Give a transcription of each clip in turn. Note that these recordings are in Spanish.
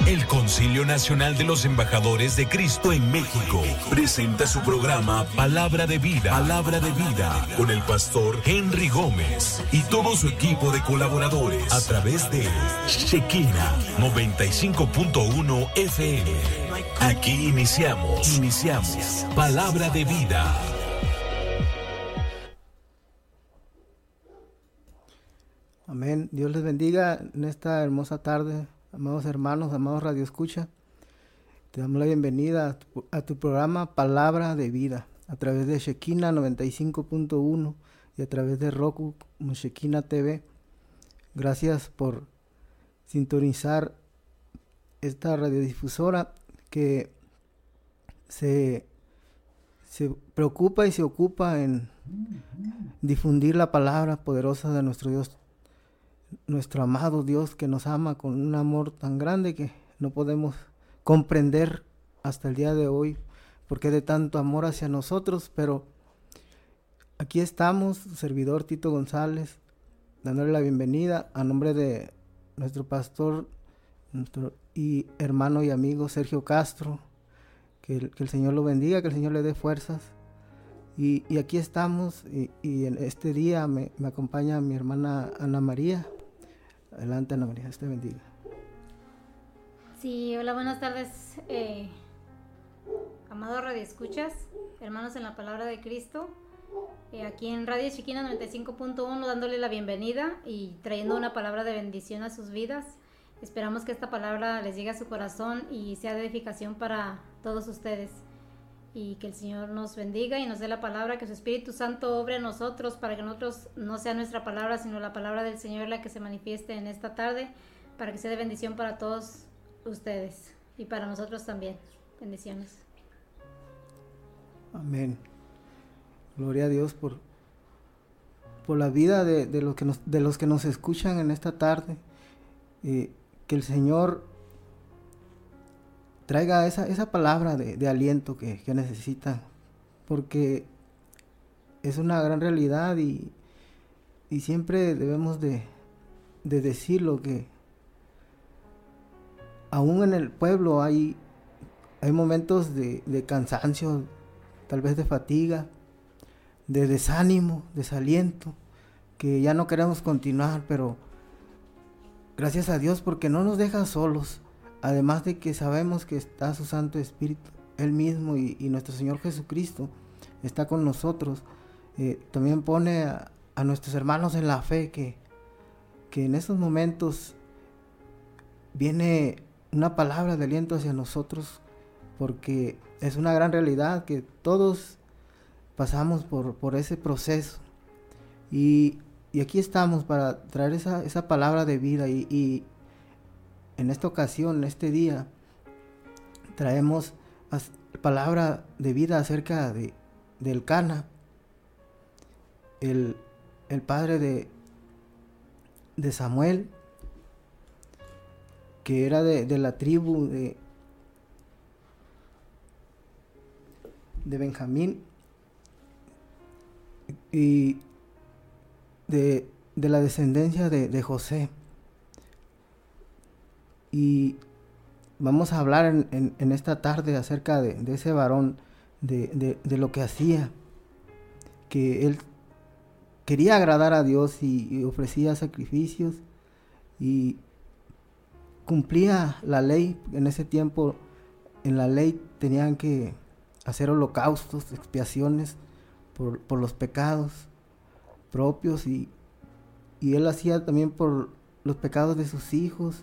El Concilio Nacional de los Embajadores de Cristo en México presenta su programa Palabra de Vida, Palabra de Vida, con el pastor Henry Gómez y todo su equipo de colaboradores a través de Shekinah 95.1 FM. Aquí iniciamos Palabra de Vida. Amén. Dios les bendiga en esta hermosa tarde, amados hermanos, amados Radio Escucha. Te damos la bienvenida a tu programa Palabra de Vida, a través de Shekinah 95.1 y a través de Roku como Shekinah TV. Gracias por sintonizar esta radiodifusora que se preocupa y se ocupa en difundir la palabra poderosa de nuestro Dios, nuestro amado Dios, que nos ama con un amor tan grande que no podemos comprender hasta el día de hoy porque de tanto amor hacia nosotros. Pero aquí estamos, su servidor Tito González, dándole la bienvenida a nombre de nuestro pastor, nuestro y hermano y amigo Sergio Castro. Que el Señor lo bendiga, que el Señor le dé fuerzas. Y aquí estamos, y en este día me acompaña mi hermana Ana María. Adelante, Ana María, Dios te bendiga. Sí, hola, buenas tardes, amados radioescuchas, hermanos en la palabra de Cristo. Aquí en Radio Shekinah 95.1, dándole la bienvenida y trayendo una palabra de bendición a sus vidas. Esperamos que esta palabra les llegue a su corazón y sea de edificación para todos ustedes. Y que el Señor nos bendiga y nos dé la palabra, que su Espíritu Santo obre en nosotros para que nosotros no sea nuestra palabra, sino la palabra del Señor la que se manifieste en esta tarde, para que sea de bendición para todos ustedes y para nosotros también. Bendiciones. Amén. Gloria a Dios por la vida de los que nos escuchan en esta tarde. Que el Señor traiga esa palabra de aliento que necesitan, porque es una gran realidad y siempre debemos de decirlo, que aún en el pueblo hay momentos de cansancio, tal vez de fatiga, de desánimo, desaliento, que ya no queremos continuar, pero gracias a Dios porque no nos deja solos. Además de que sabemos que está su Santo Espíritu, Él mismo y nuestro Señor Jesucristo está con nosotros. También pone a nuestros hermanos en la fe que en esos momentos viene una palabra de aliento hacia nosotros, porque es una gran realidad que todos pasamos por ese proceso. Y aquí estamos para traer esa palabra de vida y en esta ocasión, en este día, traemos palabra de vida acerca de Elcana, el padre de Samuel, que era de la tribu de Benjamín y de la descendencia de José. Y vamos a hablar en esta tarde acerca de ese varón, de lo que hacía, que él quería agradar a Dios y ofrecía sacrificios y cumplía la ley. En ese tiempo, en la ley tenían que hacer holocaustos, expiaciones por los pecados propios, y él hacía también por los pecados de sus hijos.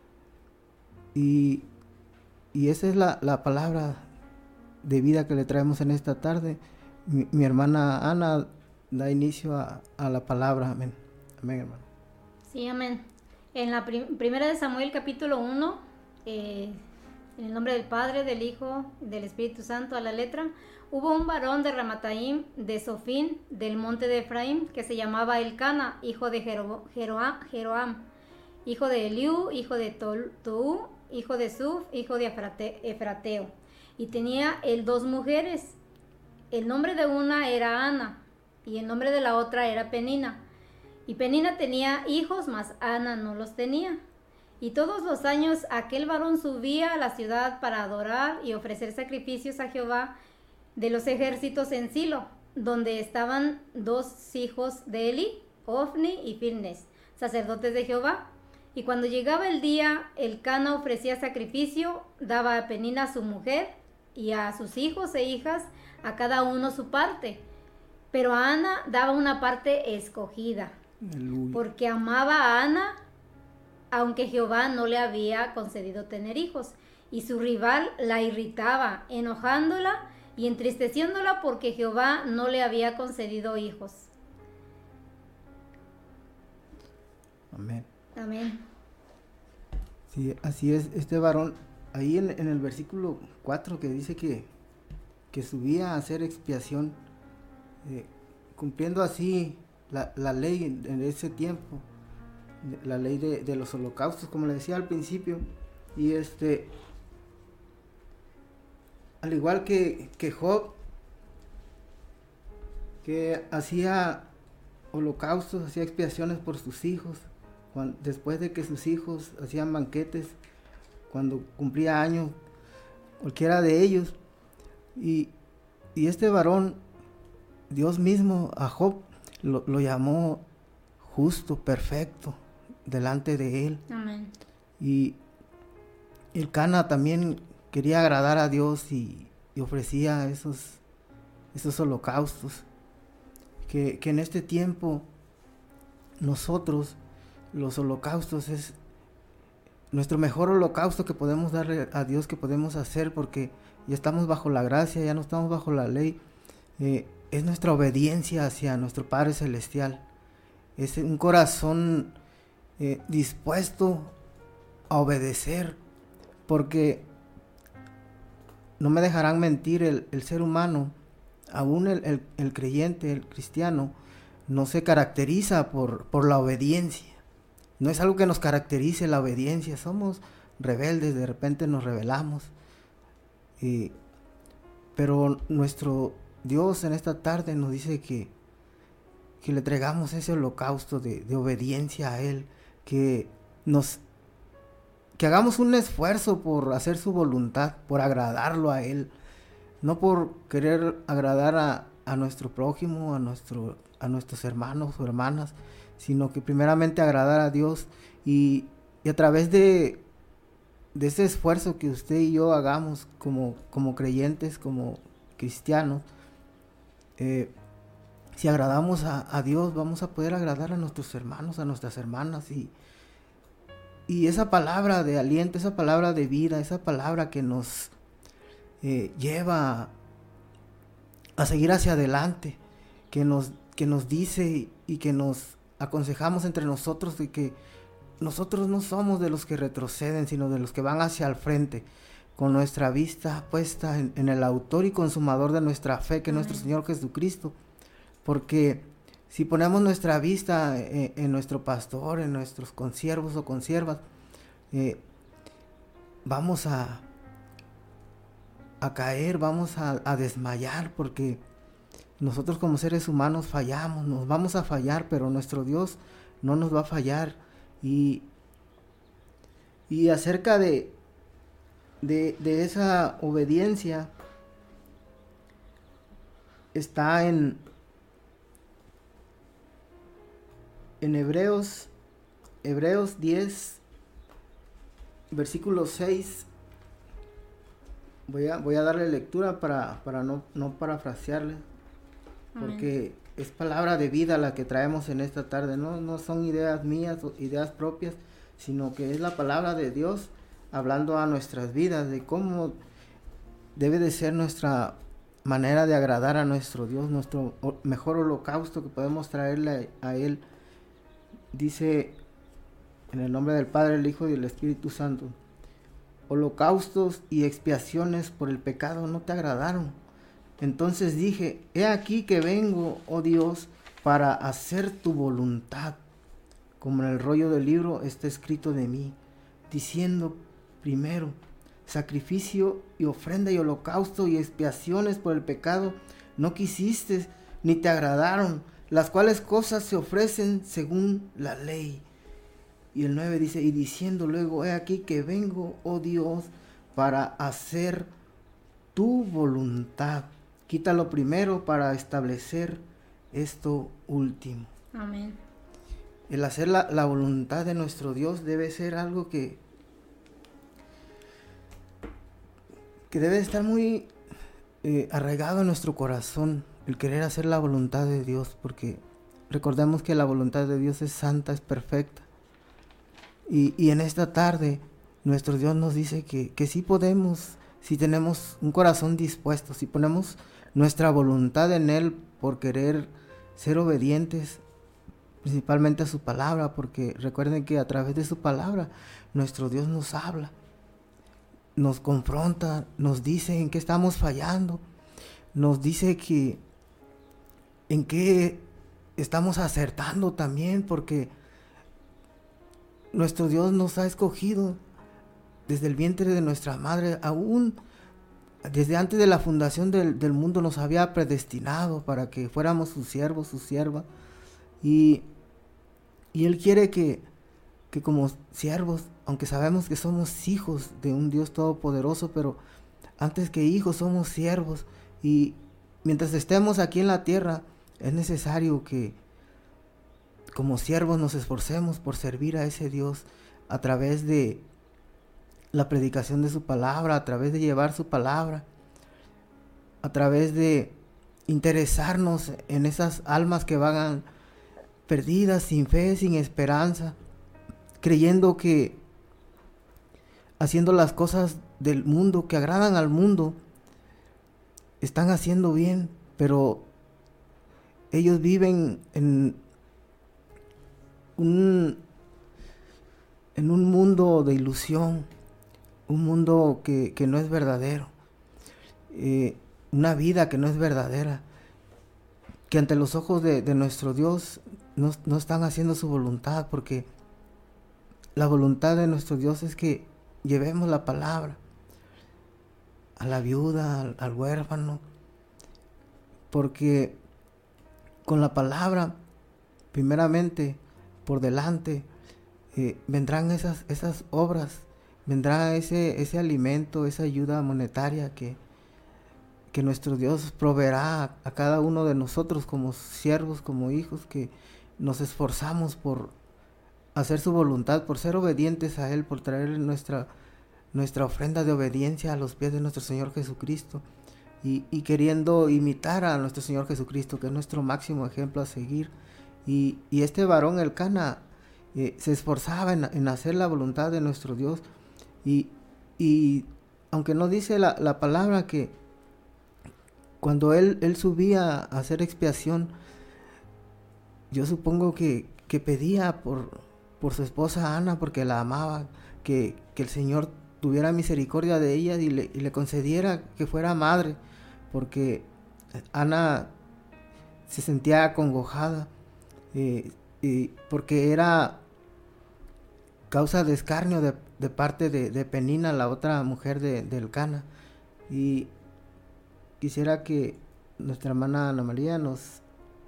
Y esa es la palabra de vida que le traemos en esta tarde. Mi hermana Ana da inicio a la palabra. Amén. Amén, hermano. Sí, amén. En la primera de Samuel, capítulo 1, en el nombre del Padre, del Hijo, del Espíritu Santo, a la letra, hubo un varón de Ramataim, de Sofín, del monte de Efraín, que se llamaba Elcana, hijo de Jeroam, hijo de Eliú, hijo de Toú, hijo de Suf, hijo de Efrateo. Y tenía él 2 mujeres. El nombre de una era Ana, y el nombre de la otra era Penina. Y Penina tenía hijos, mas Ana no los tenía. Y todos los años aquel varón subía a la ciudad para adorar y ofrecer sacrificios a Jehová de los ejércitos en Silo, donde estaban 2 hijos de Eli, Ofni y Finnes, sacerdotes de Jehová. Y cuando llegaba el día, Elcana ofrecía sacrificio, daba a Penina su mujer y a sus hijos e hijas, a cada uno su parte. Pero a Ana daba una parte escogida, Aleluya. porque amaba a Ana, aunque Jehová no le había concedido tener hijos. Y su rival la irritaba, enojándola y entristeciéndola porque Jehová no le había concedido hijos. Amén. Amén. Sí, así es, este varón, ahí en el versículo 4 que dice que subía a hacer expiación, cumpliendo así la ley en ese tiempo, la ley de los holocaustos, como le decía al principio, y al igual que Job, que hacía holocaustos, hacía expiaciones por sus hijos, después de que sus hijos hacían banquetes, cuando cumplía años, cualquiera de ellos, y este varón, Dios mismo a Job lo llamó justo, perfecto, delante de él. Amén. Y Elcana también quería agradar a Dios y ofrecía esos holocaustos. Que en este tiempo nosotros, los holocaustos es nuestro mejor holocausto que podemos darle a Dios, que podemos hacer, porque ya estamos bajo la gracia, ya no estamos bajo la ley. Es nuestra obediencia hacia nuestro Padre Celestial. Es un corazón dispuesto a obedecer, porque no me dejarán mentir, el ser humano, aún el creyente, el cristiano, no se caracteriza por la obediencia. No es algo que nos caracterice la obediencia. Somos rebeldes, de repente nos rebelamos. Pero nuestro Dios en esta tarde nos dice que le entregamos ese holocausto de obediencia a Él, que hagamos un esfuerzo por hacer su voluntad, por agradarlo a Él, no por querer agradar a nuestro prójimo, a nuestros hermanos o hermanas, sino que primeramente agradar a Dios, y a través de ese esfuerzo que usted y yo hagamos como creyentes, como cristianos, si agradamos a Dios, vamos a poder agradar a nuestros hermanos, a nuestras hermanas, y esa palabra de aliento, esa palabra de vida, esa palabra que nos lleva a seguir hacia adelante, que nos dice y que nos aconsejamos entre nosotros, de que nosotros no somos de los que retroceden, sino de los que van hacia el frente, con nuestra vista puesta en el autor y consumador de nuestra fe, que es nuestro Señor Jesucristo. Porque si ponemos nuestra vista en nuestro pastor, en nuestros consiervos o consiervas, vamos a caer, vamos a desmayar, porque nosotros como seres humanos fallamos, nos vamos a fallar, pero nuestro Dios no nos va a fallar. Y acerca de esa obediencia, está en Hebreos 10, versículo 6. Voy a darle lectura para no parafrasearle, porque es palabra de vida la que traemos en esta tarde. No son ideas mías o ideas propias, sino que es la palabra de Dios hablando a nuestras vidas, de cómo debe de ser nuestra manera de agradar a nuestro Dios, nuestro mejor holocausto que podemos traerle a Él. Dice, en el nombre del Padre, el Hijo y el Espíritu Santo: holocaustos y expiaciones por el pecado no te agradaron. Entonces dije, he aquí que vengo, oh Dios, para hacer tu voluntad. Como en el rollo del libro está escrito de mí, diciendo: primero, sacrificio y ofrenda y holocausto y expiaciones por el pecado no quisiste, ni te agradaron, las cuales cosas se ofrecen según la ley. Y el 9 dice, y diciendo luego, he aquí que vengo, oh Dios, para hacer tu voluntad. Quita lo primero para establecer esto último. Amén. El hacer la voluntad de nuestro Dios debe ser algo que debe estar muy arraigado en nuestro corazón, el querer hacer la voluntad de Dios, porque recordemos que la voluntad de Dios es santa, es perfecta. Y en esta tarde nuestro Dios nos dice que sí podemos, si tenemos un corazón dispuesto, si ponemos nuestra voluntad en Él por querer ser obedientes, principalmente a su palabra, porque recuerden que a través de su palabra nuestro Dios nos habla, nos confronta, nos dice en qué estamos fallando, nos dice que en qué estamos acertando también, porque nuestro Dios nos ha escogido desde el vientre de nuestra madre, aún desde antes de la fundación del mundo nos había predestinado para que fuéramos sus siervos, sus siervas, y Él quiere que como siervos, aunque sabemos que somos hijos de un Dios todopoderoso, pero antes que hijos somos siervos, y mientras estemos aquí en la tierra es necesario que como siervos nos esforcemos por servir a ese Dios a través de la predicación de su palabra, a través de llevar su palabra, a través de interesarnos en esas almas que vagan perdidas, sin fe, sin esperanza, creyendo que haciendo las cosas del mundo, que agradan al mundo, están haciendo bien, pero ellos viven en un mundo de ilusión, un mundo que no es verdadero, una vida que no es verdadera, que ante los ojos de nuestro Dios no están haciendo su voluntad, porque la voluntad de nuestro Dios es que llevemos la palabra a la viuda, al huérfano, porque con la palabra, primeramente, por delante, vendrán esas obras, vendrá ese alimento, esa ayuda monetaria que nuestro Dios proveerá a cada uno de nosotros como siervos, como hijos, que nos esforzamos por hacer su voluntad, por ser obedientes a Él, por traer nuestra ofrenda de obediencia a los pies de nuestro Señor Jesucristo, y queriendo imitar a nuestro Señor Jesucristo, que es nuestro máximo ejemplo a seguir. Y este varón Elcana se esforzaba en hacer la voluntad de nuestro Dios, y aunque no dice la palabra que cuando él subía a hacer expiación, yo supongo que pedía por su esposa Ana, porque la amaba, que el Señor tuviera misericordia de ella y le concediera que fuera madre, porque Ana se sentía acongojada, porque era causa de escarnio de parte de Penina, la otra mujer de Elcana. Y quisiera que nuestra hermana Ana María nos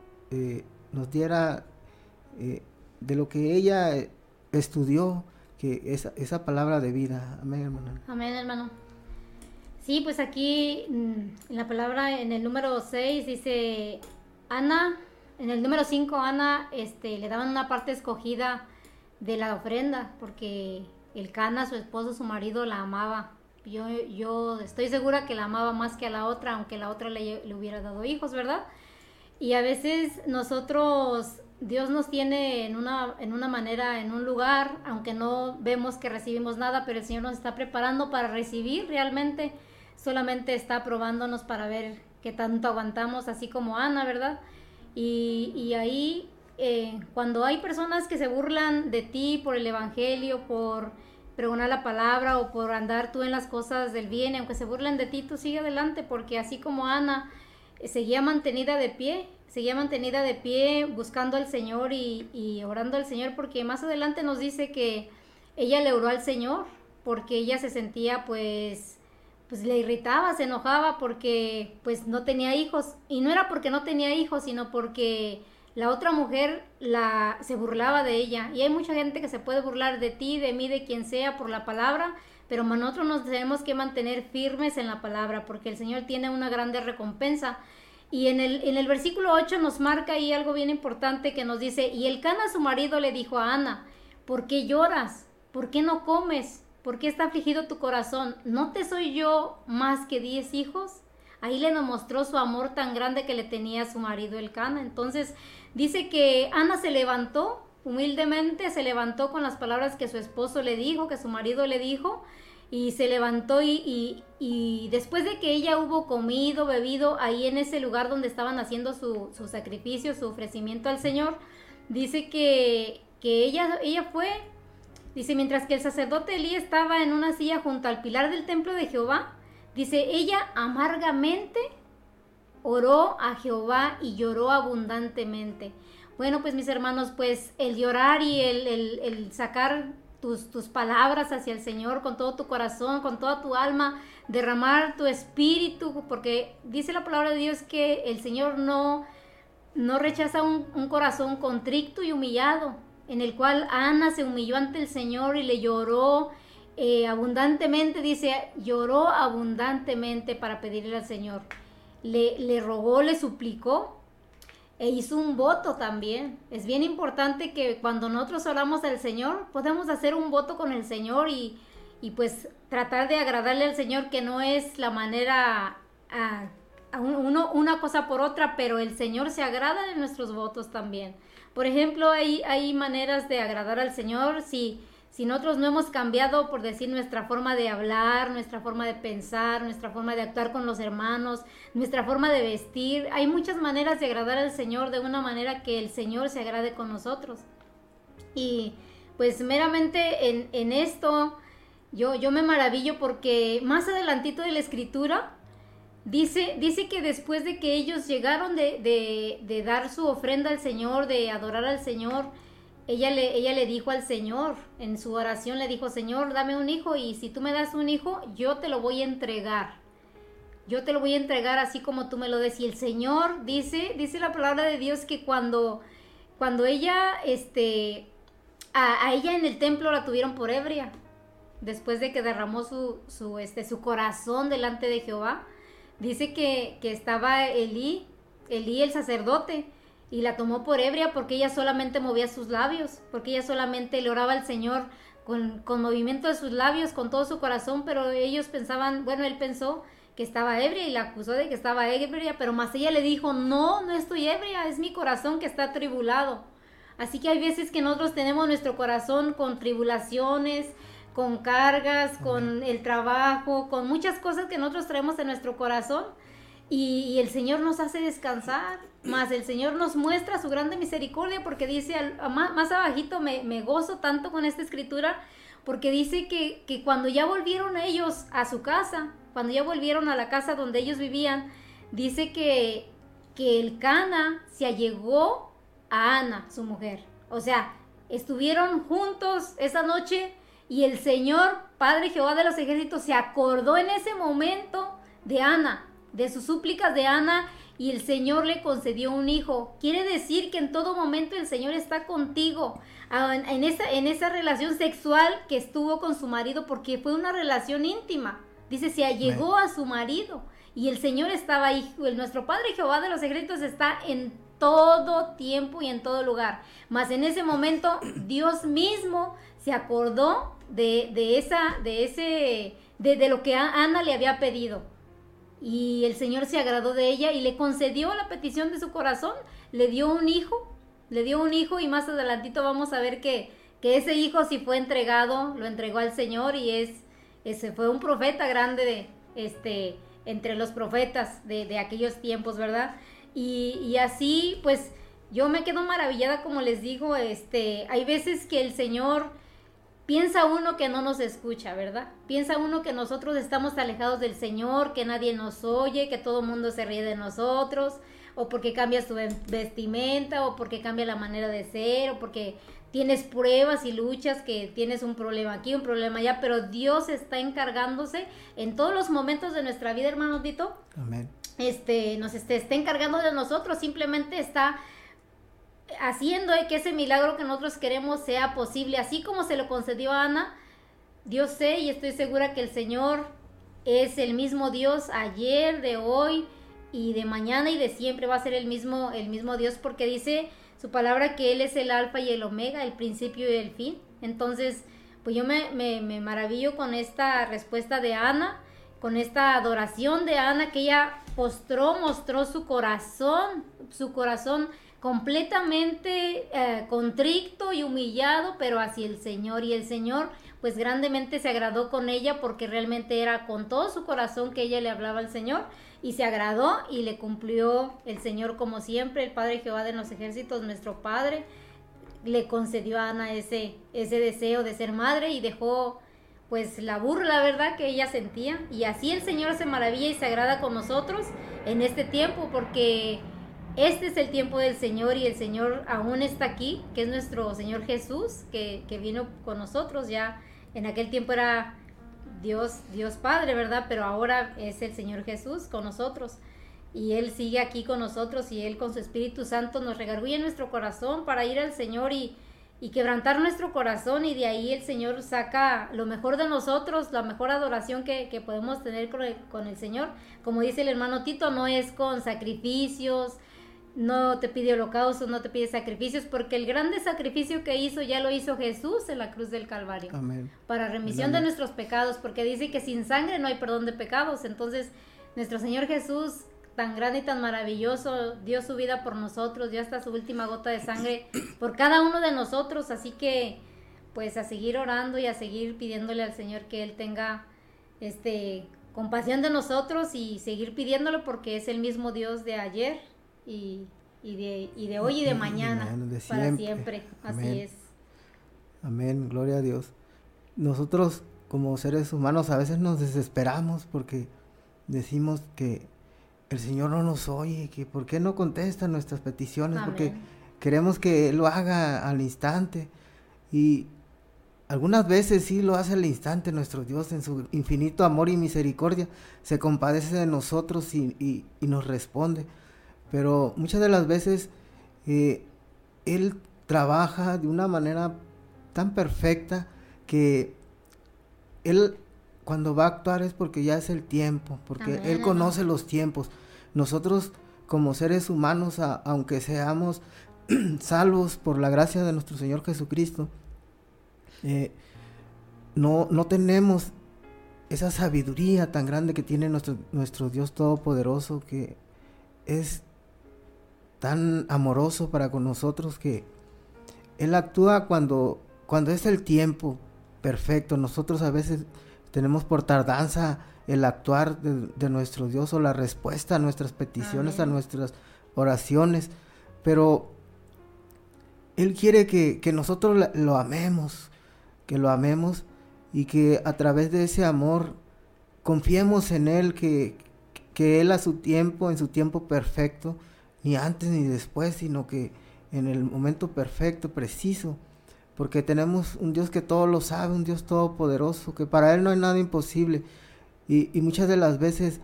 diera de lo que ella estudió, que esa palabra de vida. Amén, hermano. Amén, hermano. Sí, pues aquí en la palabra, en el número 6 dice Ana, en el número 5 Ana le daban una parte escogida de la ofrenda, porque Elcana, su esposo, su marido, la amaba. Yo estoy segura que la amaba más que a la otra, aunque la otra le hubiera dado hijos, ¿verdad? Y a veces nosotros, Dios nos tiene en una manera, en un lugar, aunque no vemos que recibimos nada, pero el Señor nos está preparando para recibir realmente. Solamente está probándonos para ver qué tanto aguantamos, así como Ana, ¿verdad? Y ahí, cuando hay personas que se burlan de ti por el evangelio, por pregonar la palabra o por andar tú en las cosas del bien, aunque se burlen de ti, tú sigue adelante, porque así como Ana seguía mantenida de pie buscando al Señor y orando al Señor, porque más adelante nos dice que ella le oró al Señor porque ella se sentía pues le irritaba, se enojaba porque pues no tenía hijos, y no era porque no tenía hijos, sino porque la otra mujer se burlaba de ella. Y hay mucha gente que se puede burlar de ti, de mí, de quien sea por la palabra, pero nosotros nos tenemos que mantener firmes en la palabra, porque el Señor tiene una grande recompensa. Y en el versículo 8 nos marca ahí algo bien importante que nos dice: y Elcana su marido le dijo a Ana, ¿por qué lloras? ¿Por qué no comes? ¿Por qué está afligido tu corazón? ¿No te soy yo más que 10 hijos? Ahí le mostró su amor tan grande que le tenía a su marido Elcana. Entonces dice que Ana se levantó, humildemente se levantó con las palabras que su esposo le dijo, que su marido le dijo, y se levantó y después de que ella hubo comido, bebido, ahí en ese lugar donde estaban haciendo su sacrificio, su ofrecimiento al Señor, dice que ella fue, dice, mientras que el sacerdote Elí estaba en una silla junto al pilar del templo de Jehová, dice, ella amargamente oró a Jehová y lloró abundantemente. Bueno, pues mis hermanos, pues el llorar y el sacar tus palabras hacia el Señor con todo tu corazón, con toda tu alma, derramar tu espíritu, porque dice la palabra de Dios que el Señor no rechaza un corazón contrito y humillado, en el cual Ana se humilló ante el Señor y le lloró abundantemente, dice, lloró abundantemente para pedirle al Señor. Le rogó, le suplicó e hizo un voto también. Es bien importante que cuando nosotros oramos al Señor, podemos hacer un voto con el Señor y pues tratar de agradarle al Señor, que no es la manera una cosa por otra, pero el Señor se agrada de nuestros votos también. Por ejemplo, hay maneras de agradar al Señor si nosotros no hemos cambiado, por decir, nuestra forma de hablar, nuestra forma de pensar, nuestra forma de actuar con los hermanos, nuestra forma de vestir. Hay muchas maneras de agradar al Señor de una manera que el Señor se agrade con nosotros. Y pues meramente en esto yo me maravillo, porque más adelantito de la Escritura dice que después de que ellos llegaron de dar su ofrenda al Señor, de adorar al Señor, ella le dijo al Señor, en su oración le dijo, Señor, dame un hijo, y si tú me das un hijo, yo te lo voy a entregar. Yo te lo voy a entregar así como tú me lo des. Y el Señor dice la palabra de Dios que cuando ella, a ella en el templo la tuvieron por ebria, después de que derramó su corazón delante de Jehová, dice que estaba Elí el sacerdote, y la tomó por ebria porque ella solamente movía sus labios, porque ella solamente le oraba al Señor con movimiento de sus labios, con todo su corazón, pero ellos pensaban, bueno, él pensó que estaba ebria y la acusó de que estaba ebria, pero más ella le dijo, no estoy ebria, es mi corazón que está atribulado. Así que hay veces que nosotros tenemos nuestro corazón con tribulaciones, con cargas, con el trabajo, con muchas cosas que nosotros traemos en nuestro corazón, y el Señor nos hace descansar, más el Señor nos muestra su grande misericordia, porque dice, más abajito me gozo tanto con esta escritura, porque dice que cuando ya volvieron ellos a su casa, cuando ya volvieron a la casa donde ellos vivían, dice que Elcana se allegó a Ana, su mujer. O sea, estuvieron juntos esa noche, y el Señor, Padre Jehová de los ejércitos, se acordó en ese momento de Ana, de sus súplicas de Ana, y el Señor le concedió un hijo. Quiere decir que en todo momento el Señor está contigo, en esa relación sexual que estuvo con su marido, porque fue una relación íntima. Dice, se allegó a su marido, y el Señor estaba ahí. Nuestro Padre Jehová de los ejércitos está en todo tiempo y en todo lugar. Mas en ese momento Dios mismo se acordó de lo que Ana le había pedido. Y el Señor se agradó de ella y le concedió la petición de su corazón. Le dio un hijo, y más adelantito vamos a ver que ese hijo sí fue entregado, lo entregó al Señor, y ese fue un profeta grande entre los profetas de aquellos tiempos, ¿verdad? Y así, pues, yo me quedo maravillada, como les digo, hay veces que el Señor piensa uno que no nos escucha, ¿verdad? Piensa uno que nosotros estamos alejados del Señor, que nadie nos oye, que todo el mundo se ríe de nosotros, o porque cambias tu vestimenta, o porque cambia la manera de ser, o porque tienes pruebas y luchas, que tienes un problema aquí, un problema allá, pero Dios está encargándose en todos los momentos de nuestra vida, hermano Tito. Amén. Nos está encargando de nosotros, simplemente está haciendo que ese milagro que nosotros queremos sea posible, así como se lo concedió a Ana. Yo sé y estoy segura que el Señor es el mismo Dios ayer, de hoy y de mañana y de siempre. Va a ser el mismo Dios, porque dice su palabra que Él es el alfa y el omega, el principio y el fin. Entonces, pues yo me maravillo con esta respuesta de Ana, con esta adoración de Ana, que ella mostró su corazón completamente contrito y humillado, pero hacia el Señor. Y el Señor pues grandemente se agradó con ella, porque realmente era con todo su corazón que ella le hablaba al Señor, y se agradó y le cumplió el Señor, como siempre. El Padre Jehová de los ejércitos, nuestro Padre, le concedió a Ana ese deseo de ser madre, y dejó pues la burla, ¿verdad?, que ella sentía. Y así el Señor se maravilla y se agrada con nosotros en este tiempo, porque este es el tiempo del Señor, y el Señor aún está aquí, que es nuestro Señor Jesús, que vino con nosotros. Ya en aquel tiempo era Dios Padre, ¿verdad? Pero ahora es el Señor Jesús con nosotros, y Él sigue aquí con nosotros, y Él con su Espíritu Santo nos redarguye nuestro corazón para ir al Señor y quebrantar nuestro corazón, y de ahí el Señor saca lo mejor de nosotros, la mejor adoración que podemos tener con el Señor. Como dice el hermano Tito, no es con sacrificios, no te pide holocaustos, no te pide sacrificios, porque el grande sacrificio que hizo ya lo hizo Jesús en la cruz del Calvario. Amén. Para remisión de nuestros pecados, porque dice que sin sangre no hay perdón de pecados. Entonces nuestro Señor Jesús, tan grande y tan maravilloso, dio su vida por nosotros, dio hasta su última gota de sangre por cada uno de nosotros. Así que pues a seguir orando y a seguir pidiéndole al Señor que Él tenga compasión de nosotros, y seguir pidiéndolo, porque es el mismo Dios de ayer y de hoy y de mañana, para siempre. Así Amén. es. Amén, gloria a Dios. Nosotros como seres humanos a veces nos desesperamos porque decimos que el Señor no nos oye, que por qué no contesta nuestras peticiones. Amén. Porque queremos que Él lo haga al instante, y algunas veces sí lo hace al instante. Nuestro Dios, en su infinito amor y misericordia, se compadece de nosotros y nos responde. Pero muchas de las veces Él trabaja de una manera tan perfecta que Él, cuando va a actuar, es porque ya es el tiempo, porque Amén. Él conoce los tiempos. Nosotros como seres humanos, aunque seamos salvos por la gracia de nuestro Señor Jesucristo, no tenemos esa sabiduría tan grande que tiene nuestro Dios Todopoderoso, que es tan amoroso para con nosotros, que Él actúa cuando es el tiempo perfecto. Nosotros a veces tenemos por tardanza el actuar de nuestro Dios, o la respuesta a nuestras peticiones, Amén. A nuestras oraciones, pero Él quiere que nosotros lo amemos, y que a través de ese amor confiemos en Él, que Él a su tiempo, en su tiempo perfecto, ni antes ni después, sino que en el momento perfecto, preciso, porque tenemos un Dios que todo lo sabe, un Dios todopoderoso, que para Él no hay nada imposible. Y muchas de las veces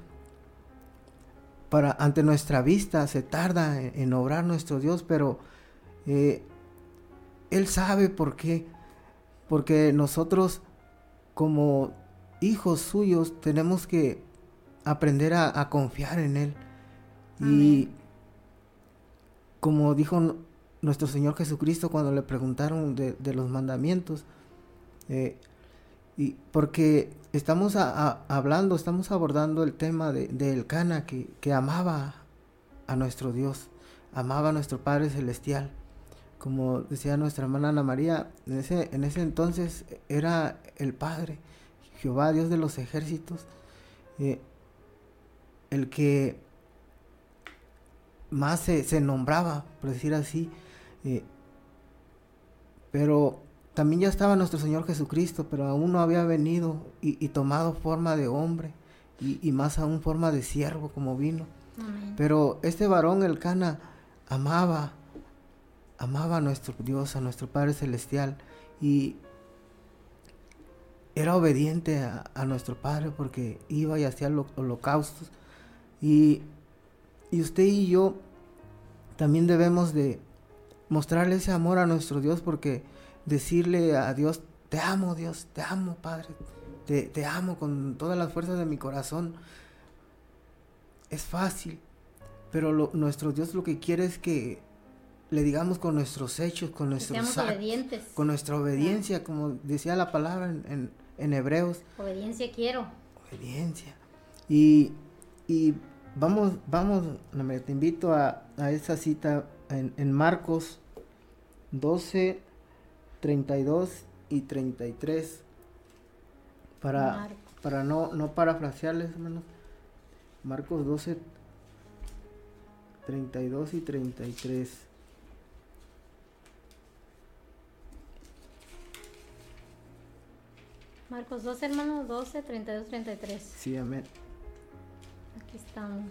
ante nuestra vista se tarda en obrar nuestro Dios, pero Él sabe por qué. Porque nosotros, como hijos suyos, tenemos que aprender a confiar en Él. Amén. Y como dijo nuestro Señor Jesucristo cuando le preguntaron de los mandamientos, y porque estamos estamos abordando el tema de Elcana, que amaba a nuestro Dios, amaba a nuestro Padre Celestial. Como decía nuestra hermana Ana María, en ese entonces era el Padre, Jehová, Dios de los ejércitos, el que más se nombraba, por decir así, pero también ya estaba nuestro Señor Jesucristo, pero aún no había venido y tomado forma de hombre, y más aún forma de siervo, como vino. Amén. Pero este varón Elcana amaba a nuestro Dios, a nuestro Padre Celestial, y era obediente a nuestro Padre, porque iba y hacía holocaustos. Y usted y yo también debemos de mostrarle ese amor a nuestro Dios, porque decirle a Dios, Dios, te amo, Padre, te amo con todas las fuerzas de mi corazón, es fácil, pero nuestro Dios lo que quiere es que le digamos con nuestros hechos, con nuestros actos, obedientes, con nuestra obediencia, como decía la palabra en Hebreos. Obediencia quiero. Obediencia. Y vamos, te invito a esa cita en Marcos 12, 32 y 33, para no parafrasearles, hermanos. Marcos 12, 32 y 33. Marcos 12, hermano, 12, 32, 33. Sí, amén. Aquí estamos.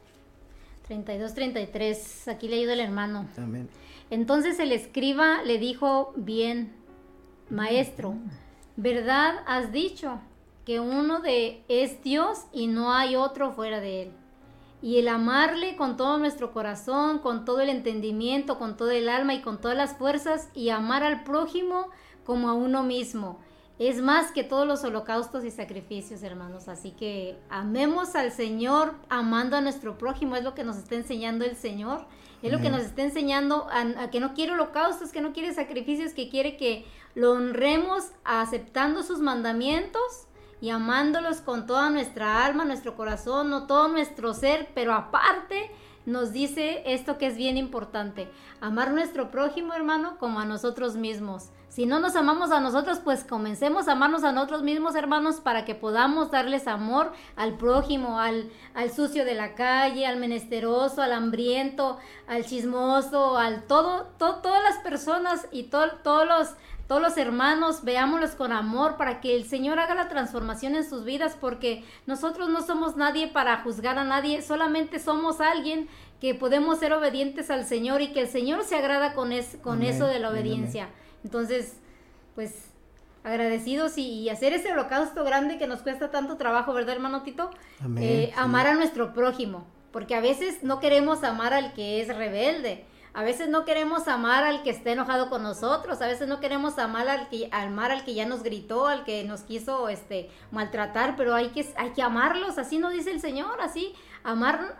32, 33. Aquí le ayuda el hermano. Amén. Entonces el escriba le dijo, bien, maestro, ¿verdad has dicho que uno es Dios y no hay otro fuera de él? Y el amarle con todo nuestro corazón, con todo el entendimiento, con todo el alma y con todas las fuerzas, y amar al prójimo como a uno mismo, es más que todos los holocaustos y sacrificios, hermanos. Así que amemos al Señor amando a nuestro prójimo. Es lo que nos está enseñando el Señor. Es lo que nos está enseñando a que no quiere holocaustos, que no quiere sacrificios, que quiere que lo honremos aceptando sus mandamientos y amándolos con toda nuestra alma, nuestro corazón, no todo nuestro ser, pero aparte nos dice esto que es bien importante: amar a nuestro prójimo, hermano, como a nosotros mismos. Si no nos amamos a nosotros, pues comencemos a amarnos a nosotros mismos, hermanos, para que podamos darles amor al prójimo, al sucio de la calle, al menesteroso, al hambriento, al chismoso, todas las personas y todos los hermanos, veámoslos con amor para que el Señor haga la transformación en sus vidas, porque nosotros no somos nadie para juzgar a nadie, solamente somos alguien que podemos ser obedientes al Señor y que el Señor se agrada con eso de la obediencia. Amén. Entonces, pues, agradecidos y hacer ese holocausto grande que nos cuesta tanto trabajo, ¿verdad, hermano Tito? Amén, sí. Amar a nuestro prójimo, porque a veces no queremos amar al que es rebelde. A veces no queremos amar al que está enojado con nosotros, a veces no queremos amar al que ya nos gritó, al que nos quiso maltratar, pero hay que amarlos, así nos dice el Señor, así, amar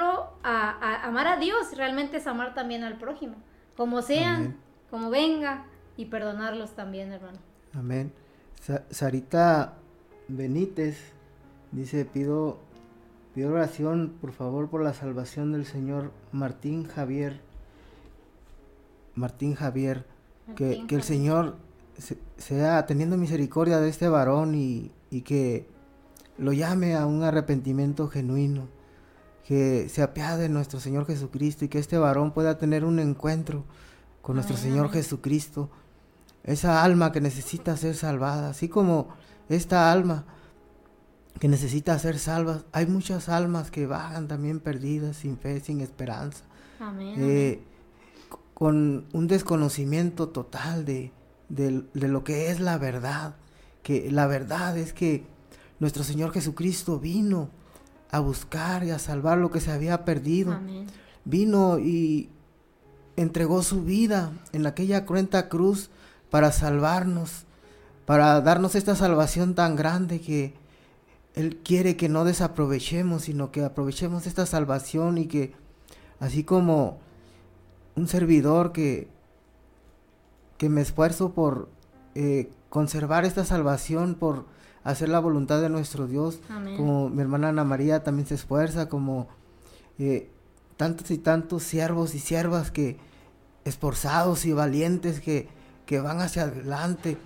a Dios realmente es amar también al prójimo, como sean, amén, como venga, y perdonarlos también, hermano. Amén. Sarita Benítez dice, pido oración, por favor, por la salvación del señor Martín Javier, que el Señor sea teniendo misericordia de este varón y que lo llame a un arrepentimiento genuino, que se apiade de nuestro Señor Jesucristo y que este varón pueda tener un encuentro con nuestro Señor Jesucristo, esa alma que necesita ser salvada, así como esta alma que necesita ser salva. Hay muchas almas que vagan también perdidas, sin fe, sin esperanza. Amén. Con un desconocimiento total de lo que es la verdad, que la verdad es que nuestro Señor Jesucristo vino a buscar y a salvar lo que se había perdido. Amén. Vino y entregó su vida en aquella cruenta cruz para salvarnos, para darnos esta salvación tan grande que Él quiere que no desaprovechemos, sino que aprovechemos esta salvación y que así como un servidor que me esfuerzo por conservar esta salvación, por hacer la voluntad de nuestro Dios. Amén. Como mi hermana Ana María también se esfuerza, como tantos y tantos siervos y siervas que esforzados y valientes que van hacia adelante.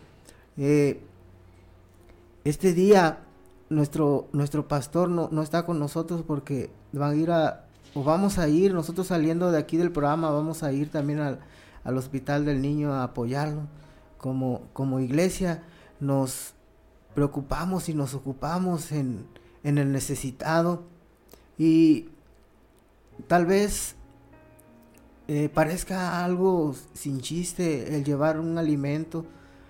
Este día nuestro pastor no está con nosotros porque vamos a ir, nosotros saliendo de aquí del programa, vamos a ir también al Hospital del Niño a apoyarlo. Como iglesia nos preocupamos y nos ocupamos en el necesitado, y tal vez parezca algo sin chiste el llevar un alimento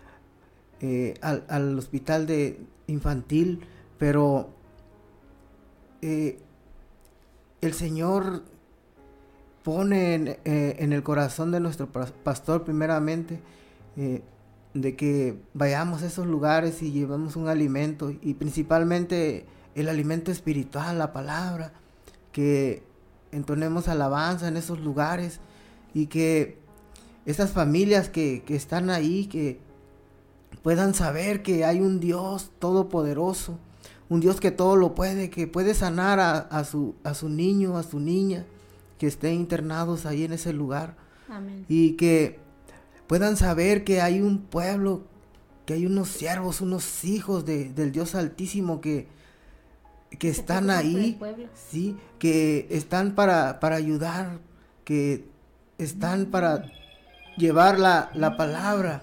al hospital de infantil, pero el Señor pone en el corazón de nuestro pastor primeramente, de que vayamos a esos lugares y llevemos un alimento, y principalmente el alimento espiritual, la palabra, que entonemos alabanza en esos lugares, y que esas familias que están ahí, que puedan saber que hay un Dios todopoderoso, un Dios que todo lo puede, que puede sanar a su niño, a su niña, que estén internados ahí en ese lugar. Amén. Y que puedan saber que hay un pueblo, que hay unos siervos, unos hijos del Dios Altísimo que están ahí, sí, que están para ayudar, que están para llevar la palabra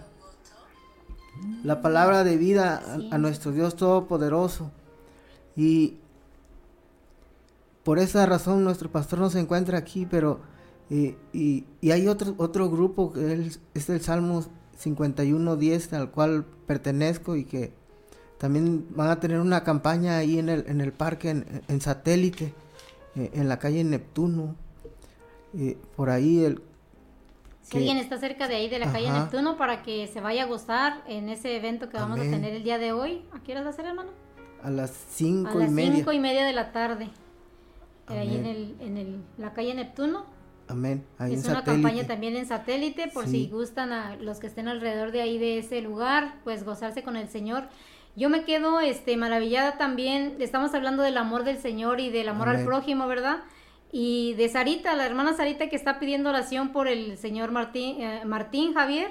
de vida a nuestro Dios Todopoderoso. Y por esa razón nuestro pastor no se encuentra aquí, pero y hay otro grupo que es el Salmo 51:10, al cual pertenezco, y que también van a tener una campaña ahí en el parque, en Satélite, en la calle Neptuno, por ahí. Si alguien está cerca de ahí, de la calle Neptuno, para que se vaya a gozar en ese evento que vamos a tener el día de hoy. ¿A qué hora va a ser, hermano? A las 5:30. A las 5:30 de la tarde. Ahí en la calle Neptuno. Amén. Ahí es una campaña también en Satélite, por si gustan a los que estén alrededor de ahí, de ese lugar, pues gozarse con el Señor. Yo me quedo maravillada también. Estamos hablando del amor del Señor y del amor al prójimo, ¿verdad? Y de Sarita, la hermana Sarita, que está pidiendo oración por el señor Martín Javier.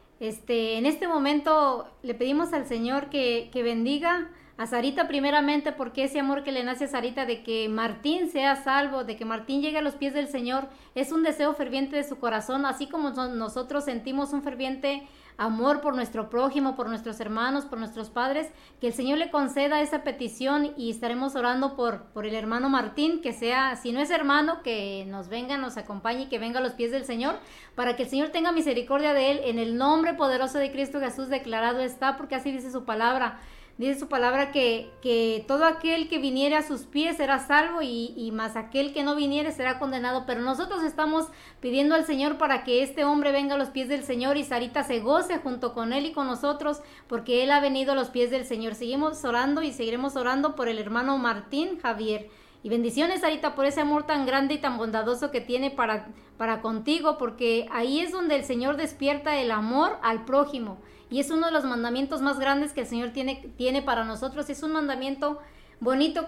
En este momento le pedimos al Señor que bendiga a Sarita primeramente, porque ese amor que le nace a Sarita de que Martín sea salvo, de que Martín llegue a los pies del Señor, es un deseo ferviente de su corazón, así como nosotros sentimos un ferviente amor por nuestro prójimo, por nuestros hermanos, por nuestros padres, que el Señor le conceda esa petición, y estaremos orando por el hermano Martín, que sea, si no es hermano, que nos venga, nos acompañe y que venga a los pies del Señor, para que el Señor tenga misericordia de él, en el nombre poderoso de Cristo Jesús declarado está, porque así dice su palabra. Dice su palabra que todo aquel que viniere a sus pies será salvo, y más aquel que no viniere será condenado. Pero nosotros estamos pidiendo al Señor para que este hombre venga a los pies del Señor, y Sarita se goce junto con él y con nosotros, porque él ha venido a los pies del Señor. Seguimos orando y seguiremos orando por el hermano Martín Javier. Y bendiciones, Sarita, por ese amor tan grande y tan bondadoso que tiene para contigo, porque ahí es donde el Señor despierta el amor al prójimo. Y es uno de los mandamientos más grandes que el Señor tiene para nosotros. Es un mandamiento bonito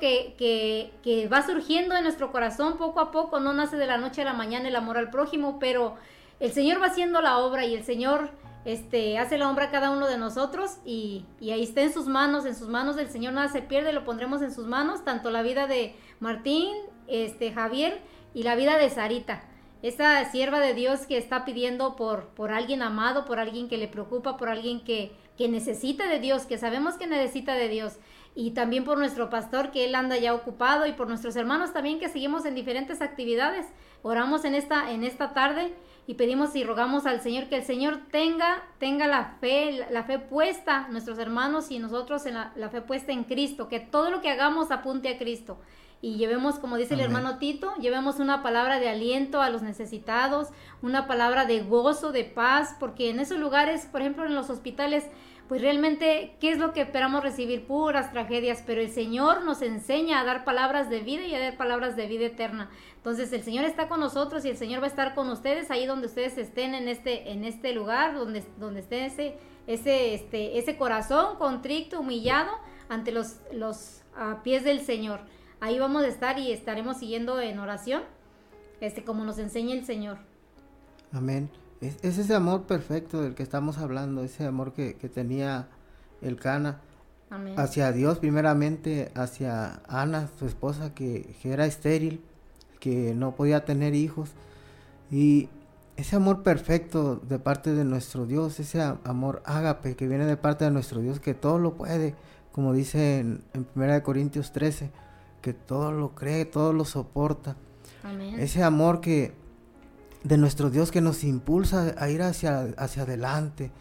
que va surgiendo en nuestro corazón poco a poco. No nace de la noche a la mañana el amor al prójimo, pero el Señor va haciendo la obra, y el Señor hace la obra a cada uno de nosotros, y ahí está en sus manos del Señor nada se pierde, lo pondremos en sus manos, tanto la vida de Martín, Javier, y la vida de Sarita, esa sierva de Dios que está pidiendo por alguien amado, por alguien que le preocupa, por alguien que necesita de Dios, que sabemos que necesita de Dios, y también por nuestro pastor, que él anda ya ocupado, y por nuestros hermanos también que seguimos en diferentes actividades. Oramos en esta tarde y pedimos y rogamos al Señor que el Señor tenga la fe puesta, nuestros hermanos y nosotros, en la fe puesta en Cristo, que todo lo que hagamos apunte a Cristo, y llevemos, como dice el hermano Tito, llevemos una palabra de aliento a los necesitados, una palabra de gozo, de paz, porque en esos lugares, por ejemplo en los hospitales, pues realmente, ¿qué es lo que esperamos recibir? Puras tragedias, pero el Señor nos enseña a dar palabras de vida y a dar palabras de vida eterna. Entonces el Señor está con nosotros, y el Señor va a estar con ustedes ahí donde ustedes estén, en este lugar, donde esté ese corazón contrito, humillado ante los pies del Señor. Ahí vamos a estar y estaremos siguiendo en oración, como nos enseña el Señor. Amén. Es ese amor perfecto del que estamos hablando, ese amor que tenía el Cana. Amén. Hacia Dios primeramente, hacia Ana, su esposa, que era estéril, que no podía tener hijos, y ese amor perfecto de parte de nuestro Dios, ese amor ágape que viene de parte de nuestro Dios, que todo lo puede, como dice en 1 Corintios 13, que todo lo cree, todo lo soporta. Amén. Ese amor de nuestro Dios que nos impulsa a ir hacia adelante,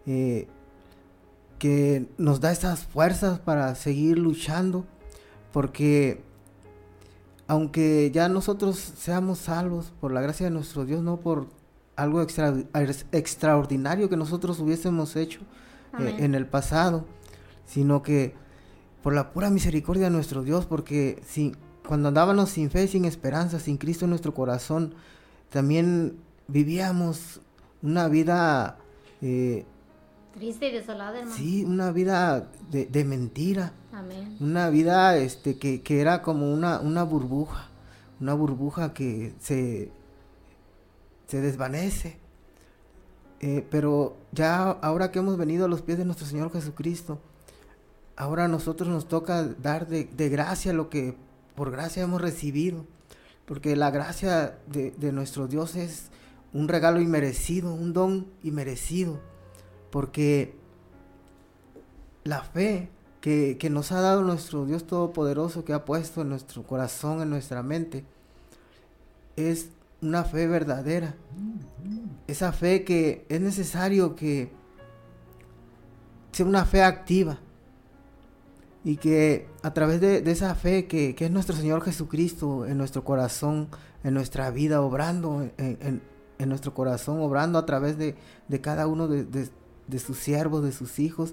que nos da esas fuerzas para seguir luchando, porque aunque ya nosotros seamos salvos por la gracia de nuestro Dios, no por algo extraordinario que nosotros hubiésemos hecho en el pasado, sino que por la pura misericordia de nuestro Dios, porque cuando andábamos sin fe, sin esperanza, sin Cristo en nuestro corazón, también vivíamos una vida triste y desolada, hermano. Sí, una vida de mentira. Amén. Una vida que era como una burbuja que se desvanece. Pero ya ahora que hemos venido a los pies de nuestro Señor Jesucristo, ahora a nosotros nos toca dar de gracia lo que por gracia hemos recibido, porque la gracia de nuestro Dios es un regalo inmerecido, un don inmerecido, porque la fe que nos ha dado nuestro Dios Todopoderoso, que ha puesto en nuestro corazón, en nuestra mente, es una fe verdadera. Esa fe que es necesario que sea una fe activa, y que a través de esa fe que es nuestro Señor Jesucristo en nuestro corazón, en nuestra vida, obrando en nuestro corazón, obrando a través de cada uno de sus siervos, de sus hijos,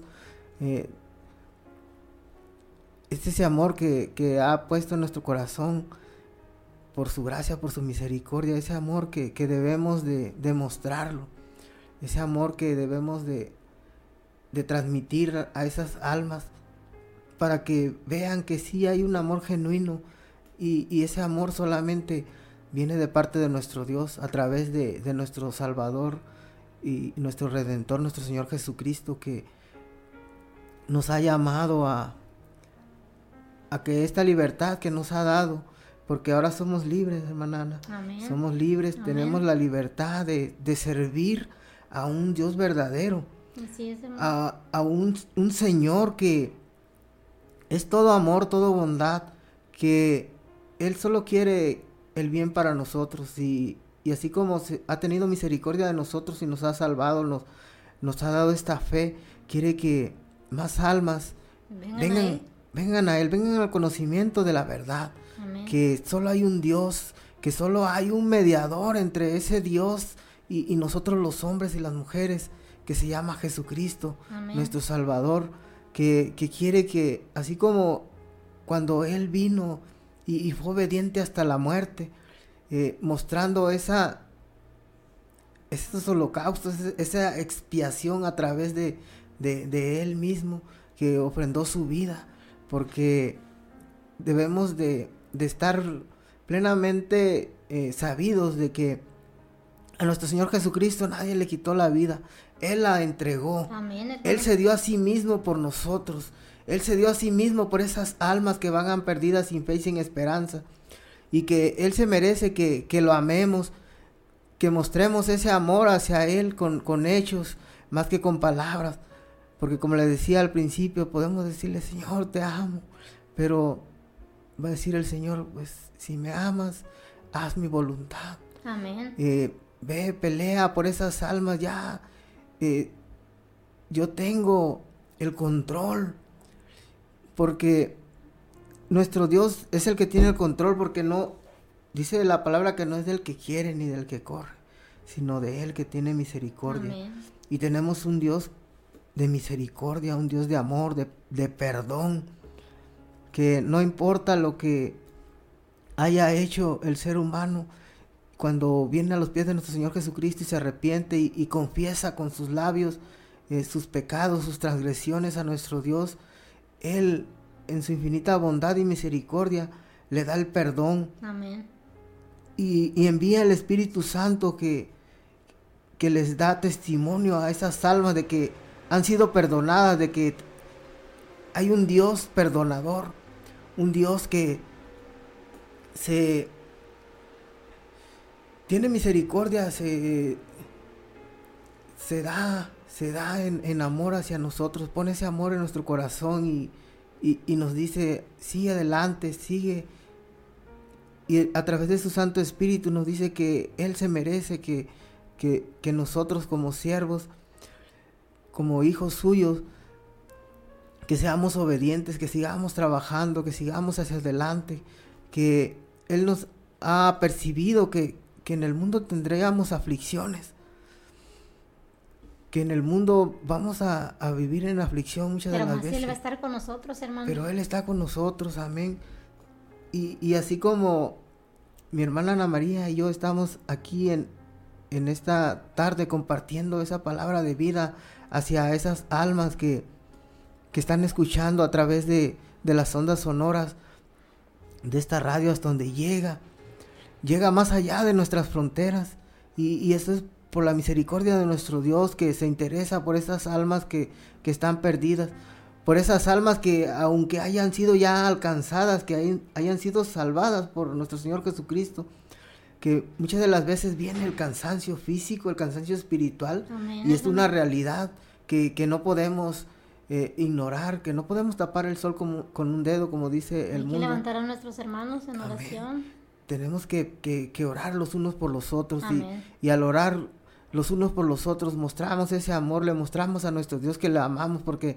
es ese amor que ha puesto en nuestro corazón por su gracia, por su misericordia, ese amor que debemos de demostrarlo, ese amor que debemos de transmitir a esas almas, para que vean que sí hay un amor genuino, y ese amor solamente viene de parte de nuestro Dios, a través de nuestro Salvador y nuestro Redentor, nuestro Señor Jesucristo, que nos ha llamado a que esta libertad que nos ha dado, porque ahora somos libres, hermana Ana. Amén. Somos libres. Amén. Tenemos la libertad de servir a un Dios verdadero, así es, hermano. a un Señor que es todo amor, todo bondad, que Él solo quiere el bien para nosotros, y así como ha tenido misericordia de nosotros y nos ha salvado, nos ha dado esta fe, quiere que más almas vengan a Él, vengan al conocimiento de la verdad. Amén. Que solo hay un Dios, que solo hay un mediador entre ese Dios y nosotros los hombres y las mujeres, que se llama Jesucristo. Amén. Nuestro Salvador, que quiere que, así como cuando Él vino y fue obediente hasta la muerte, mostrando esos holocaustos, esa expiación a través de Él mismo, que ofrendó su vida, porque debemos de estar plenamente sabidos de que a nuestro Señor Jesucristo nadie le quitó la vida, Él la entregó. Amén. Él se dio a sí mismo por nosotros, Él se dio a sí mismo por esas almas que van perdidas sin fe y sin esperanza, y que Él se merece que lo amemos, que mostremos ese amor hacia Él con hechos más que con palabras, porque como le decía al principio, podemos decirle: Señor, te amo, pero va a decir el Señor: pues si me amas, haz mi voluntad. Amén. Ve, pelea por esas almas ya. Yo tengo el control, porque nuestro Dios es el que tiene el control, porque no, dice la palabra que no es del que quiere ni del que corre, sino de Él que tiene misericordia. Amén. Y tenemos un Dios de misericordia, un Dios de amor, de perdón, que no importa lo que haya hecho el ser humano, cuando viene a los pies de nuestro Señor Jesucristo y se arrepiente y confiesa con sus labios sus pecados, sus transgresiones a nuestro Dios, Él en su infinita bondad y misericordia le da el perdón. Amén. Y envía el Espíritu Santo que les da testimonio a esas almas de que han sido perdonadas, de que hay un Dios perdonador, un Dios que tiene misericordia, se da en amor hacia nosotros, pone ese amor en nuestro corazón y nos dice: sigue adelante, sigue. Y a través de su Santo Espíritu nos dice que Él se merece que nosotros como siervos, como hijos suyos, que seamos obedientes, que sigamos trabajando, que sigamos hacia adelante, que Él nos ha apercibido que en el mundo tendríamos aflicciones, que en el mundo vamos a vivir en aflicción muchas de las veces. Pero Él va a estar con nosotros, hermano. Pero Él está con nosotros, amén. Y así como mi hermana Ana María y yo estamos aquí en esta tarde compartiendo esa palabra de vida hacia esas almas que están escuchando a través de las ondas sonoras de esta radio hasta donde llega más allá de nuestras fronteras, y esto es por la misericordia de nuestro Dios, que se interesa por esas almas que están perdidas, por esas almas que aunque hayan sido ya alcanzadas, que hayan sido salvadas por nuestro Señor Jesucristo, que muchas de las veces viene el cansancio físico, el cansancio espiritual. Amén. Y es una realidad que no podemos ignorar, que no podemos tapar el sol con un dedo, como dice el mundo. Hay que levantar a nuestros hermanos en oración. Amén. Tenemos que orar los unos por los otros, y al orar los unos por los otros mostramos ese amor, le mostramos a nuestro Dios que le amamos, porque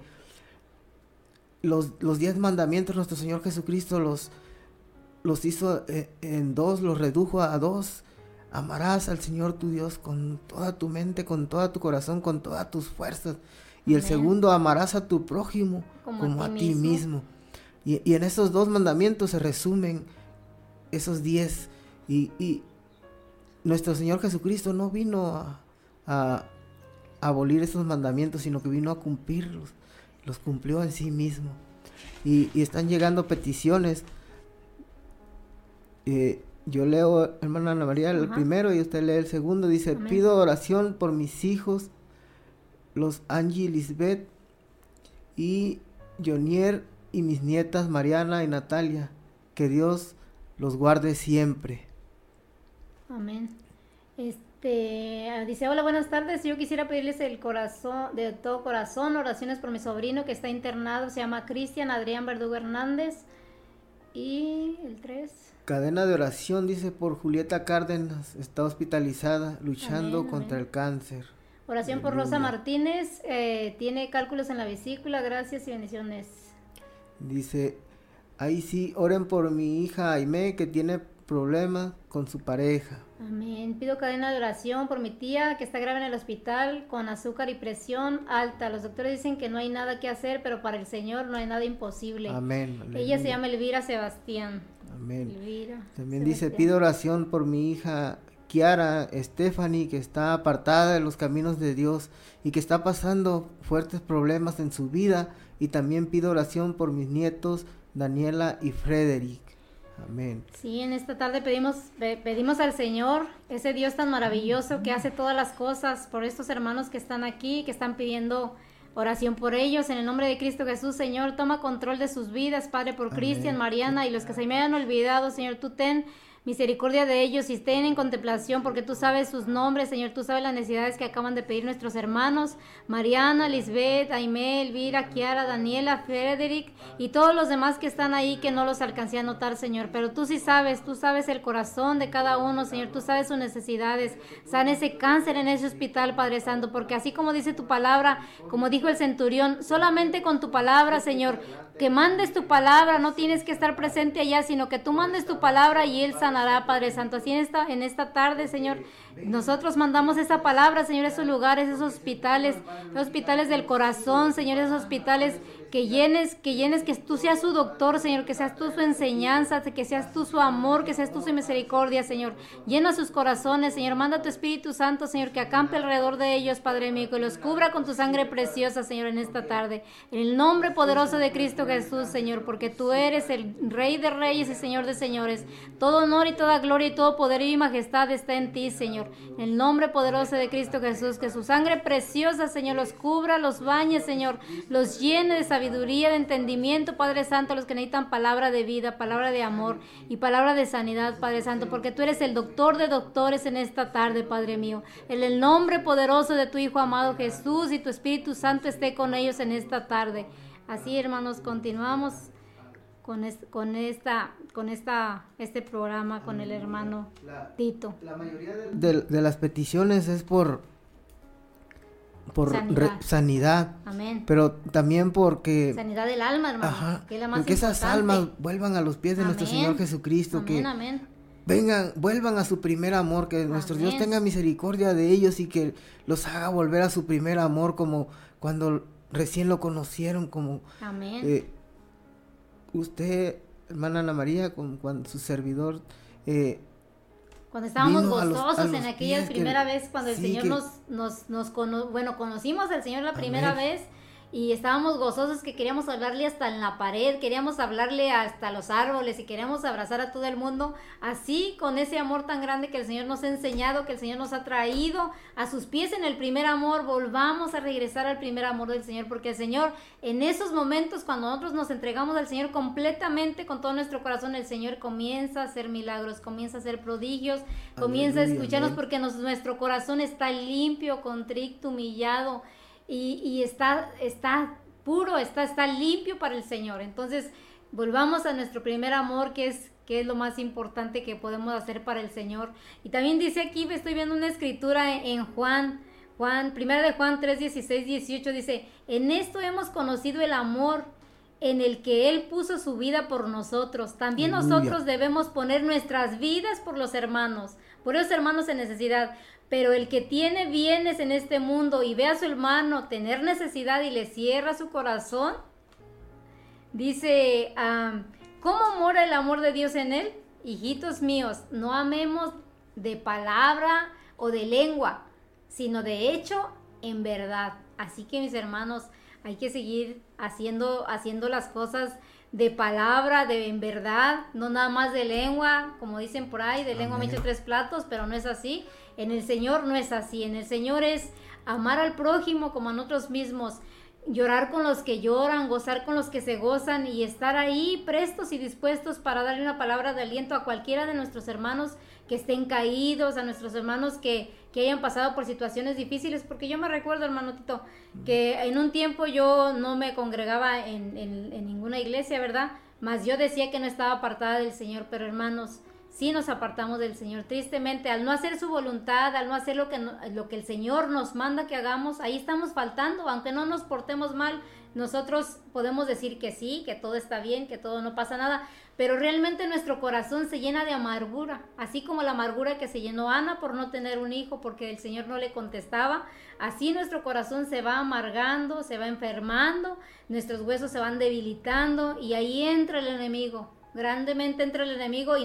los 10 mandamientos nuestro Señor Jesucristo los hizo en 2, los redujo a 2. Amarás al Señor tu Dios con toda tu mente, con todo tu corazón, con todas tus fuerzas. Y Amén. El segundo, amarás a tu prójimo como a ti mismo. Y en esos 2 mandamientos se resumen esos 10. Y nuestro Señor Jesucristo no vino a abolir esos mandamientos, sino que vino a cumplirlos. Los cumplió en sí mismo. Y están llegando peticiones. Yo leo, hermana Ana María, el primero y usted lee el segundo. Dice: Amén. Pido oración por mis hijos, los Angie, Lisbeth y Jonier, y mis nietas Mariana y Natalia. Que Dios los guarde siempre. Amén. Dice: hola, buenas tardes. Yo quisiera pedirles de todo corazón, oraciones por mi sobrino que está internado. Se llama Cristian Adrián Verdugo Hernández. Y el 3. Cadena de oración, dice, por Julieta Cárdenas, está hospitalizada, luchando contra el cáncer. Oración por Rosa Martínez, tiene cálculos en la vesícula, gracias y bendiciones. Dice, ahí sí, oren por mi hija Aimé, que tiene problemas con su pareja. Amén. Pido cadena de oración por mi tía que está grave en el hospital con azúcar y presión alta. Los doctores dicen que no hay nada que hacer, pero para el Señor no hay nada imposible. Amén. Ella se llama Elvira Sebastián. Amén. Elvira También Sebastián. Dice, pido oración por mi hija Kiara Stephanie, que está apartada de los caminos de Dios y que está pasando fuertes problemas en su vida. Y también pido oración por mis nietos Daniela y Frederick. Amén. Sí, en esta tarde pedimos al Señor, ese Dios tan maravilloso que hace todas las cosas, por estos hermanos que están aquí, que están pidiendo oración por ellos. En el nombre de Cristo Jesús, Señor, toma control de sus vidas, Padre, por Cristian, Mariana y los que se me hayan olvidado, Señor, tú ten misericordia de ellos y estén en contemplación, porque tú sabes sus nombres, Señor, tú sabes las necesidades que acaban de pedir nuestros hermanos, Mariana, Lisbeth, Aimé, Elvira, Kiara, Daniela, Frederick y todos los demás que están ahí que no los alcancé a notar, Señor, pero tú sí sabes, tú sabes el corazón de cada uno, Señor, tú sabes sus necesidades. Sana ese cáncer en ese hospital, Padre Santo, porque así como dice tu palabra, como dijo el centurión, solamente con tu palabra, Señor, que mandes tu palabra, no tienes que estar presente allá, sino que tú mandes tu palabra y Él sanará, Padre Santo. Así en esta tarde, Señor, nosotros mandamos esa palabra, Señor, esos lugares, esos hospitales del corazón, Señor, esos hospitales que llenes, que tú seas su doctor, Señor, que seas tú su enseñanza, que seas tú su amor, que seas tú su misericordia, Señor. Llena sus corazones, Señor, manda tu Espíritu Santo, Señor, que acampe alrededor de ellos, Padre mío, que los cubra con tu sangre preciosa, Señor, en esta tarde. En el nombre poderoso de Cristo Jesús, Señor, porque tú eres el Rey de Reyes y Señor de Señores. Todo honor y toda gloria y todo poder y majestad está en ti, Señor. En el nombre poderoso de Cristo Jesús, que su sangre preciosa, Señor, los cubra, los bañe, Señor, los llene de sabiduría, de entendimiento, Padre Santo, los que necesitan palabra de vida, palabra de amor y palabra de sanidad, Padre Santo, porque tú eres el doctor de doctores en esta tarde, Padre mío. En el nombre poderoso de tu Hijo amado Jesús, y tu Espíritu Santo esté con ellos en esta tarde. Así, hermanos, continuamos con este programa con el hermano Tito. La mayoría de las peticiones es por sanidad. Amén. Pero también porque... sanidad del alma, hermano. Ajá, Que es la más porque esas importante. almas vuelvan a los pies de nuestro Señor Jesucristo. Amén, que amén. vuelvan a su primer amor, que nuestro Dios Amén. tenga misericordia de ellos y que los haga volver a su primer amor, como cuando recién lo conocieron, como Amén. Usted, hermana Ana María, cuando su servidor Cuando estábamos vino a gozosos los en aquella pies primera vez, cuando el sí, Señor conocimos al Señor la primera Amén. vez, y estábamos gozosos que queríamos hablarle hasta en la pared, queríamos hablarle hasta los árboles y queríamos abrazar a todo el mundo, así con ese amor tan grande que el Señor nos ha enseñado, que el Señor nos ha traído a sus pies en el primer amor. Volvamos a regresar al primer amor del Señor, porque el Señor, en esos momentos cuando nosotros nos entregamos al Señor completamente con todo nuestro corazón, el Señor comienza a hacer milagros, comienza a hacer prodigios, comienza a Aleluya, escucharnos, amén. porque nuestro corazón está limpio, contrito, humillado, y está puro, está limpio para el Señor. Entonces, volvamos a nuestro primer amor, que es lo más importante que podemos hacer para el Señor. Y también dice aquí, estoy viendo una escritura en Juan, primera de Juan 3, 16, 18, dice: en esto hemos conocido el amor, en el que Él puso su vida por nosotros. También Aleluya. nosotros debemos poner nuestras vidas por los hermanos, por esos hermanos en necesidad. Pero el que tiene bienes en este mundo y ve a su hermano tener necesidad y le cierra su corazón, dice, ¿cómo mora el amor de Dios en él? Hijitos míos, no amemos de palabra o de lengua, sino de hecho en verdad. Así que, mis hermanos, hay que seguir haciendo las cosas de palabra, en verdad, no nada más de lengua, como dicen por ahí, de lengua me echo 3 platos, pero no es así. En el Señor no es así. En el Señor es amar al prójimo como a nosotros mismos, llorar con los que lloran, gozar con los que se gozan, y estar ahí prestos y dispuestos para darle una palabra de aliento a cualquiera de nuestros hermanos que estén caídos, a nuestros hermanos que hayan pasado por situaciones difíciles. Porque yo me recuerdo, hermano Tito, que en un tiempo yo no me congregaba en ninguna iglesia, ¿verdad? Mas yo decía que no estaba apartada del Señor. Pero, hermanos, sí nos apartamos del Señor, tristemente, al no hacer su voluntad, al no hacer lo que el Señor nos manda que hagamos. Ahí estamos faltando. Aunque no nos portemos mal, nosotros podemos decir que sí, que todo está bien, que todo no pasa nada, pero realmente nuestro corazón se llena de amargura, así como la amargura que se llenó Ana por no tener un hijo, porque el Señor no le contestaba. Así nuestro corazón se va amargando, se va enfermando, nuestros huesos se van debilitando, y ahí entra el enemigo, grandemente entra el enemigo, y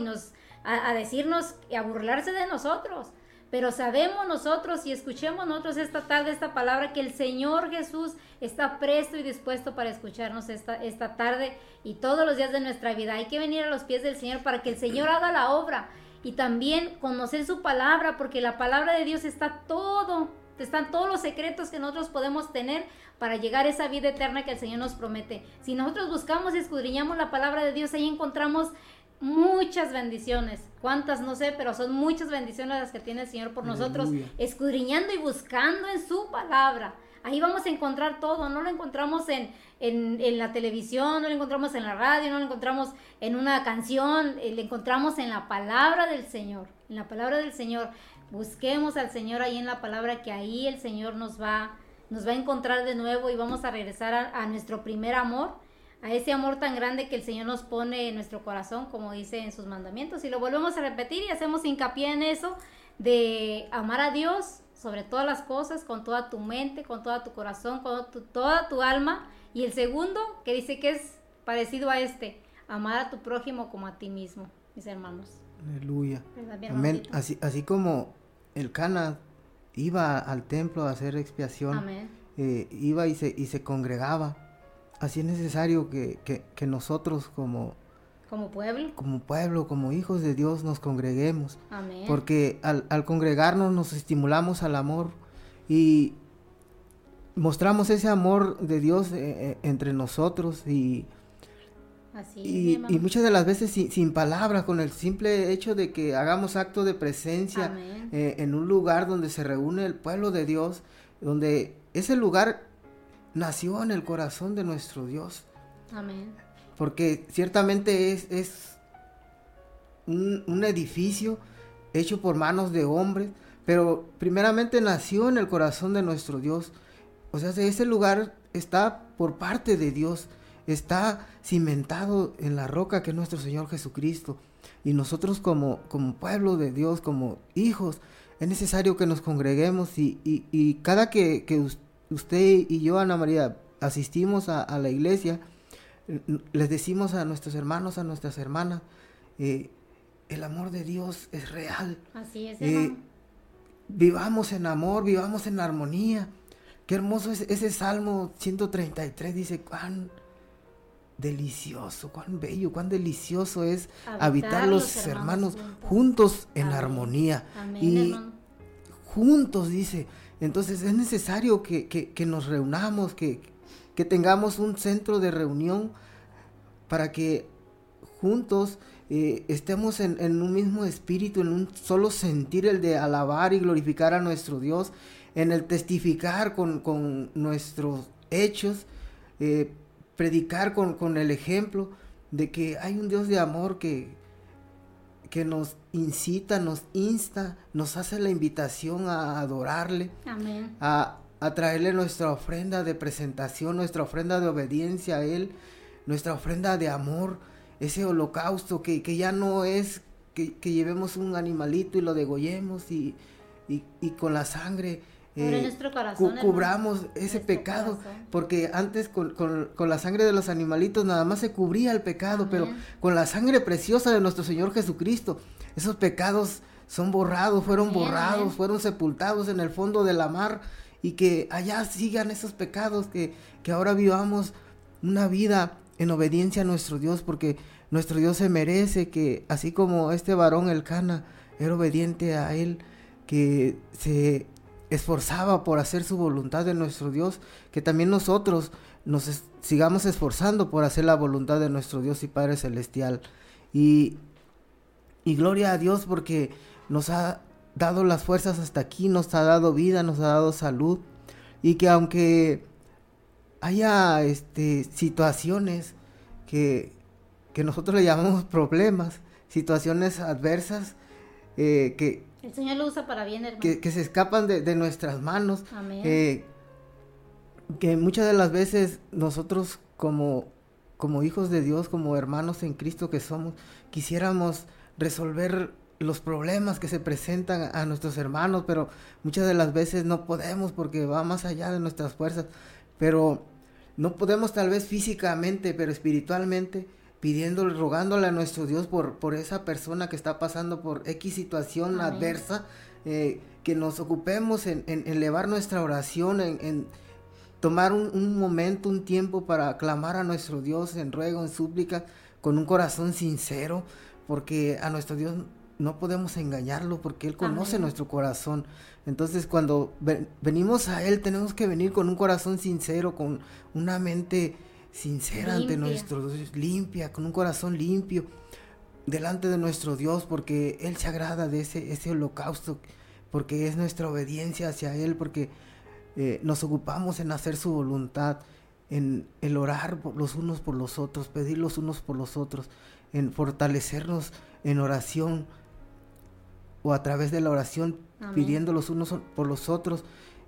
a decirnos y a burlarse de nosotros. Pero sabemos nosotros y escuchemos nosotros esta tarde esta palabra, que el Señor Jesús está presto y dispuesto para escucharnos esta tarde y todos los días de nuestra vida. Hay que venir a los pies del Señor para que el Señor haga la obra, y también conocer su palabra, porque la palabra de Dios están todos los secretos que nosotros podemos tener para llegar a esa vida eterna que el Señor nos promete. Si nosotros buscamos y escudriñamos la palabra de Dios, ahí encontramos muchas bendiciones. ¿Cuántas? No sé, pero son muchas bendiciones las que tiene el Señor por nosotros, escudriñando y buscando en su palabra. Ahí vamos a encontrar todo. No lo encontramos en la televisión, no lo encontramos en la radio, no lo encontramos en una canción, lo encontramos en la palabra del Señor. En la palabra del Señor. Busquemos al Señor ahí en la palabra, que ahí el Señor nos va a encontrar de nuevo, y vamos a regresar a nuestro primer amor, a ese amor tan grande que el Señor nos pone en nuestro corazón, como dice en sus mandamientos. Y lo volvemos a repetir y hacemos hincapié en eso, de amar a Dios sobre todas las cosas, con toda tu mente, con todo tu corazón, con toda tu alma. Y el segundo, que dice que es parecido a amar a tu prójimo como a ti mismo, mis hermanos. Aleluya. Amén. Así como el Cana iba al templo a hacer expiación, amén, iba y se congregaba. Así es necesario que nosotros como pueblo, como hijos de Dios, nos congreguemos. Amén. Porque al congregarnos nos estimulamos al amor y mostramos ese amor de Dios entre nosotros, y muchas de las veces sin palabras, con el simple hecho de que hagamos acto de presencia en un lugar donde se reúne el pueblo de Dios, donde ese lugar nació en el corazón de nuestro Dios. Amén. Porque ciertamente es un edificio hecho por manos de hombres, pero primeramente nació en el corazón de nuestro Dios, O sea, ese lugar está por parte de Dios, está cimentado en la roca que es nuestro Señor Jesucristo. Y nosotros como pueblo de Dios, como hijos, es necesario que nos congreguemos y cada que usted y yo, Ana María, asistimos a la iglesia, les decimos a nuestros hermanos, a nuestras hermanas, el amor de Dios es real. Así es, hermano. Vivamos en amor, vivamos en armonía. Qué hermoso es ese Salmo 133, dice, cuán delicioso, cuán bello, cuán delicioso es habitar los hermanos juntos en armonía. Amén, y hermano. Juntos, dice. Entonces es necesario que nos reunamos, que tengamos un centro de reunión para que juntos estemos en un mismo espíritu, en un solo sentir, el de alabar y glorificar a nuestro Dios, en el testificar con nuestros hechos, predicar con el ejemplo de que hay un Dios de amor que nos incita, nos insta, nos hace la invitación a adorarle. Amén. A traerle nuestra ofrenda de presentación, nuestra ofrenda de obediencia a Él, nuestra ofrenda de amor, ese holocausto que ya no es que llevemos un animalito y lo degollemos y con la sangre nuestro corazón, cubramos ese pecado, corazón. Porque antes con la sangre de los animalitos nada más se cubría el pecado. Amén. Pero con la sangre preciosa de nuestro Señor Jesucristo, esos pecados son borrados, fueron Amén. borrados, Amén. Fueron sepultados en el fondo de la mar, y que allá sigan esos pecados, que ahora vivamos una vida en obediencia a nuestro Dios, porque nuestro Dios se merece que, así como este varón Elcana era obediente a Él, que se esforzaba por hacer su voluntad de nuestro Dios, que también nosotros nos sigamos esforzando por hacer la voluntad de nuestro Dios y Padre Celestial. Y gloria a Dios, porque nos ha dado las fuerzas hasta aquí, nos ha dado vida, nos ha dado salud, y que aunque haya situaciones que nosotros le llamamos problemas, situaciones adversas, que el Señor lo usa para bien, hermano. Que se escapan de nuestras manos. Amén. Que muchas de las veces nosotros como hijos de Dios, como hermanos en Cristo que somos, quisiéramos resolver los problemas que se presentan a nuestros hermanos, pero muchas de las veces no podemos porque va más allá de nuestras fuerzas. Pero no podemos tal vez físicamente, pero espiritualmente, pidiéndole, rogándole a nuestro Dios por esa persona que está pasando por X situación Amén. adversa, que nos ocupemos en elevar nuestra oración, en tomar un momento, un tiempo para clamar a nuestro Dios en ruego, en súplica, con un corazón sincero, porque a nuestro Dios no podemos engañarlo, porque Él conoce Amén. nuestro corazón. Entonces cuando venimos a Él, tenemos que venir con un corazón sincero, con una mente sincera ante nuestro Dios, limpia, con un corazón limpio delante de nuestro Dios, porque Él se agrada de ese holocausto, porque es nuestra obediencia hacia Él, porque nos ocupamos en hacer su voluntad, en el orar los unos por los otros, pedir los unos por los otros, en fortalecernos en oración, o a través de la oración, Amén. Pidiendo los unos por los otros,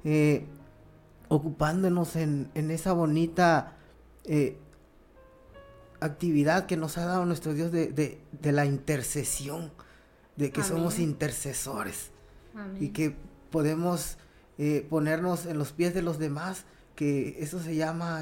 ocupándonos en esa bonita actividad que nos ha dado nuestro Dios de la intercesión, de que Amén. somos intercesores. Amén. Y que podemos ponernos en los pies de los demás, que eso se llama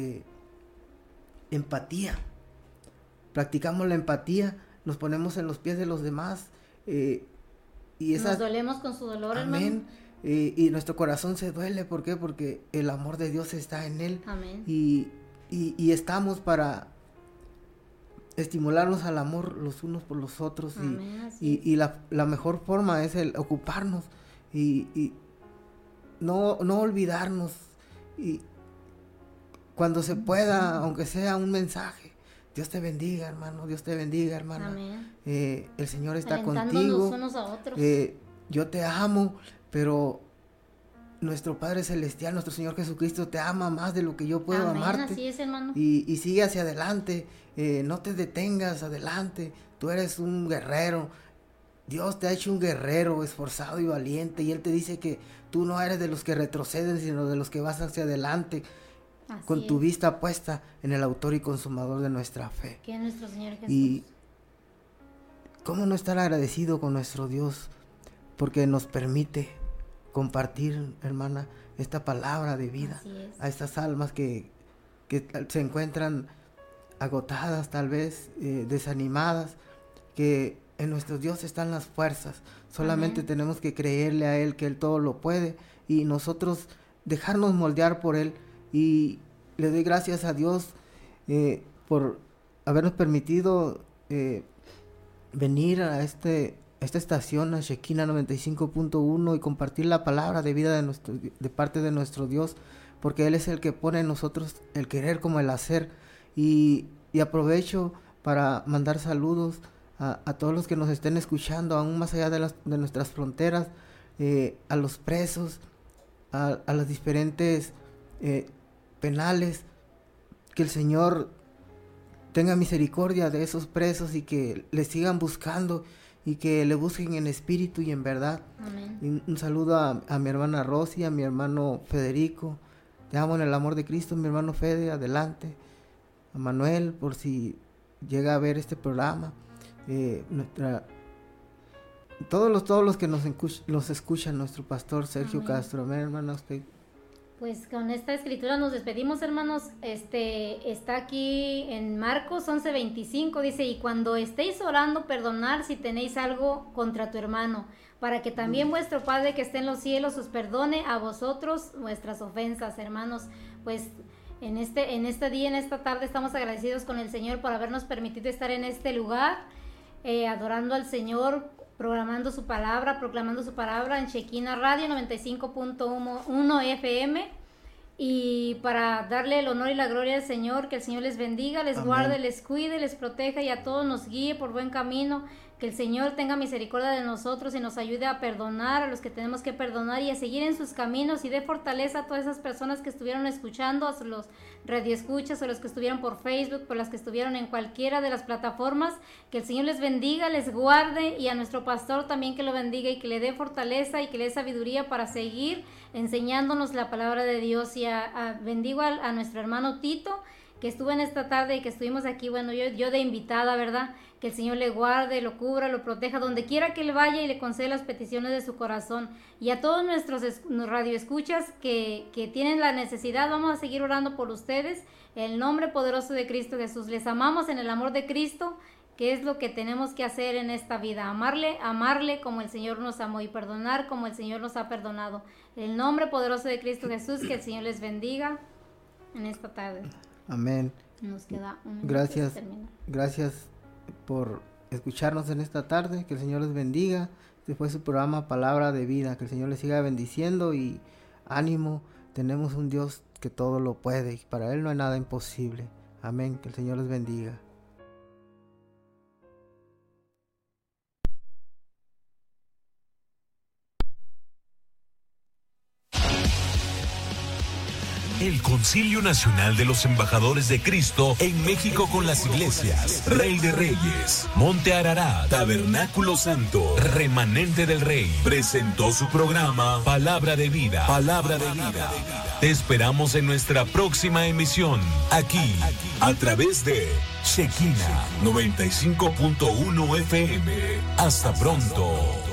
empatía. Practicamos la empatía, nos ponemos en los pies de los demás, y nos dolemos con su dolor, amén, hermano. Y nuestro corazón se duele. ¿Por qué? Porque el amor de Dios está en Él. Amén. Y estamos para estimularnos al amor los unos por los otros. Amén, y la mejor forma es el ocuparnos y no olvidarnos, y cuando se pueda, aunque sea un mensaje: Dios te bendiga, hermano, Dios te bendiga, hermana. Amén. El Señor está Alentándonos contigo, unos a otros. yo te amo, pero nuestro Padre Celestial, nuestro Señor Jesucristo te ama más de lo que yo puedo Amén, amarte. así es, hermano. Y sigue hacia adelante, no te detengas, adelante, tú eres un guerrero, Dios te ha hecho un guerrero esforzado y valiente, y Él te dice que tú no eres de los que retroceden, sino de los que vas hacia adelante, con tu vista puesta en el autor y consumador de nuestra fe. Que es nuestro Señor Jesús. Y cómo no estar agradecido con nuestro Dios, porque nos permite compartir, hermana, esta palabra de vida a estas almas que se encuentran agotadas, tal vez desanimadas, que en nuestro Dios están las fuerzas. Solamente tenemos que creerle a Él que Él todo lo puede, y nosotros dejarnos moldear por Él. Y le doy gracias a Dios por habernos permitido venir a esta estación, a Shekinah 95.1, y compartir la palabra de vida de parte de nuestro Dios, porque Él es el que pone en nosotros el querer como el hacer. Y aprovecho para mandar saludos a todos los que nos estén escuchando, aún más allá de nuestras fronteras, a los presos, a las diferentes penales. Que el Señor tenga misericordia de esos presos y que le sigan buscando y que le busquen en espíritu y en verdad. Amén. Un saludo a mi hermana Rosy, a mi hermano Federico. Te amo en el amor de Cristo, mi hermano Fede, adelante. A Manuel, por si llega a ver este programa. Todos los que nos escuchan, nuestro pastor Sergio Castro. Amén, hermana, usted. Pues con esta escritura nos despedimos, hermanos. Está aquí en Marcos 11:25, dice: y cuando estéis orando, perdonad si tenéis algo contra tu hermano, para que también vuestro Padre que está en los cielos os perdone a vosotros vuestras ofensas. Hermanos, pues en este día, en esta tarde, estamos agradecidos con el Señor por habernos permitido estar en este lugar, adorando al Señor, proclamando su palabra en Shekinah Radio 95.1 FM, y para darle el honor y la gloria al Señor. Que el Señor les bendiga, les guarde, les cuide, les proteja, y a todos nos guíe por buen camino. Que el Señor tenga misericordia de nosotros y nos ayude a perdonar a los que tenemos que perdonar, y a seguir en sus caminos, y dé fortaleza a todas esas personas que estuvieron escuchando, a los radioescuchas, o los que estuvieron por Facebook, por las que estuvieron en cualquiera de las plataformas. Que el Señor les bendiga, les guarde, y a nuestro pastor también que lo bendiga, y que le dé fortaleza y que le dé sabiduría para seguir enseñándonos la palabra de Dios. Y bendigo a nuestro hermano Tito, que estuvo en esta tarde y que estuvimos aquí, bueno, yo de invitada, ¿verdad? Que el Señor le guarde, lo cubra, lo proteja, donde quiera que él vaya, y le conceda las peticiones de su corazón. Y a todos nuestros radioescuchas que tienen la necesidad, vamos a seguir orando por ustedes, en el nombre poderoso de Cristo Jesús. Les amamos en el amor de Cristo, que es lo que tenemos que hacer en esta vida: amarle como el Señor nos amó, y perdonar como el Señor nos ha perdonado. En el nombre poderoso de Cristo Jesús, que el Señor les bendiga en esta tarde. Amén. Nos queda un minuto. Gracias por escucharnos en esta tarde. Que el Señor les bendiga. Este fue su programa Palabra de Vida. Que el Señor les siga bendiciendo, y ánimo. Tenemos un Dios que todo lo puede, y para Él no hay nada imposible. Amén. Que el Señor les bendiga. El Concilio Nacional de los Embajadores de Cristo en México con las iglesias Rey de Reyes, Monte Ararat, Tabernáculo Santo, Remanente del Rey, presentó su programa Palabra de Vida. Palabra de Vida. Te esperamos en nuestra próxima emisión, aquí, a través de Shekinah 95.1 FM. Hasta pronto.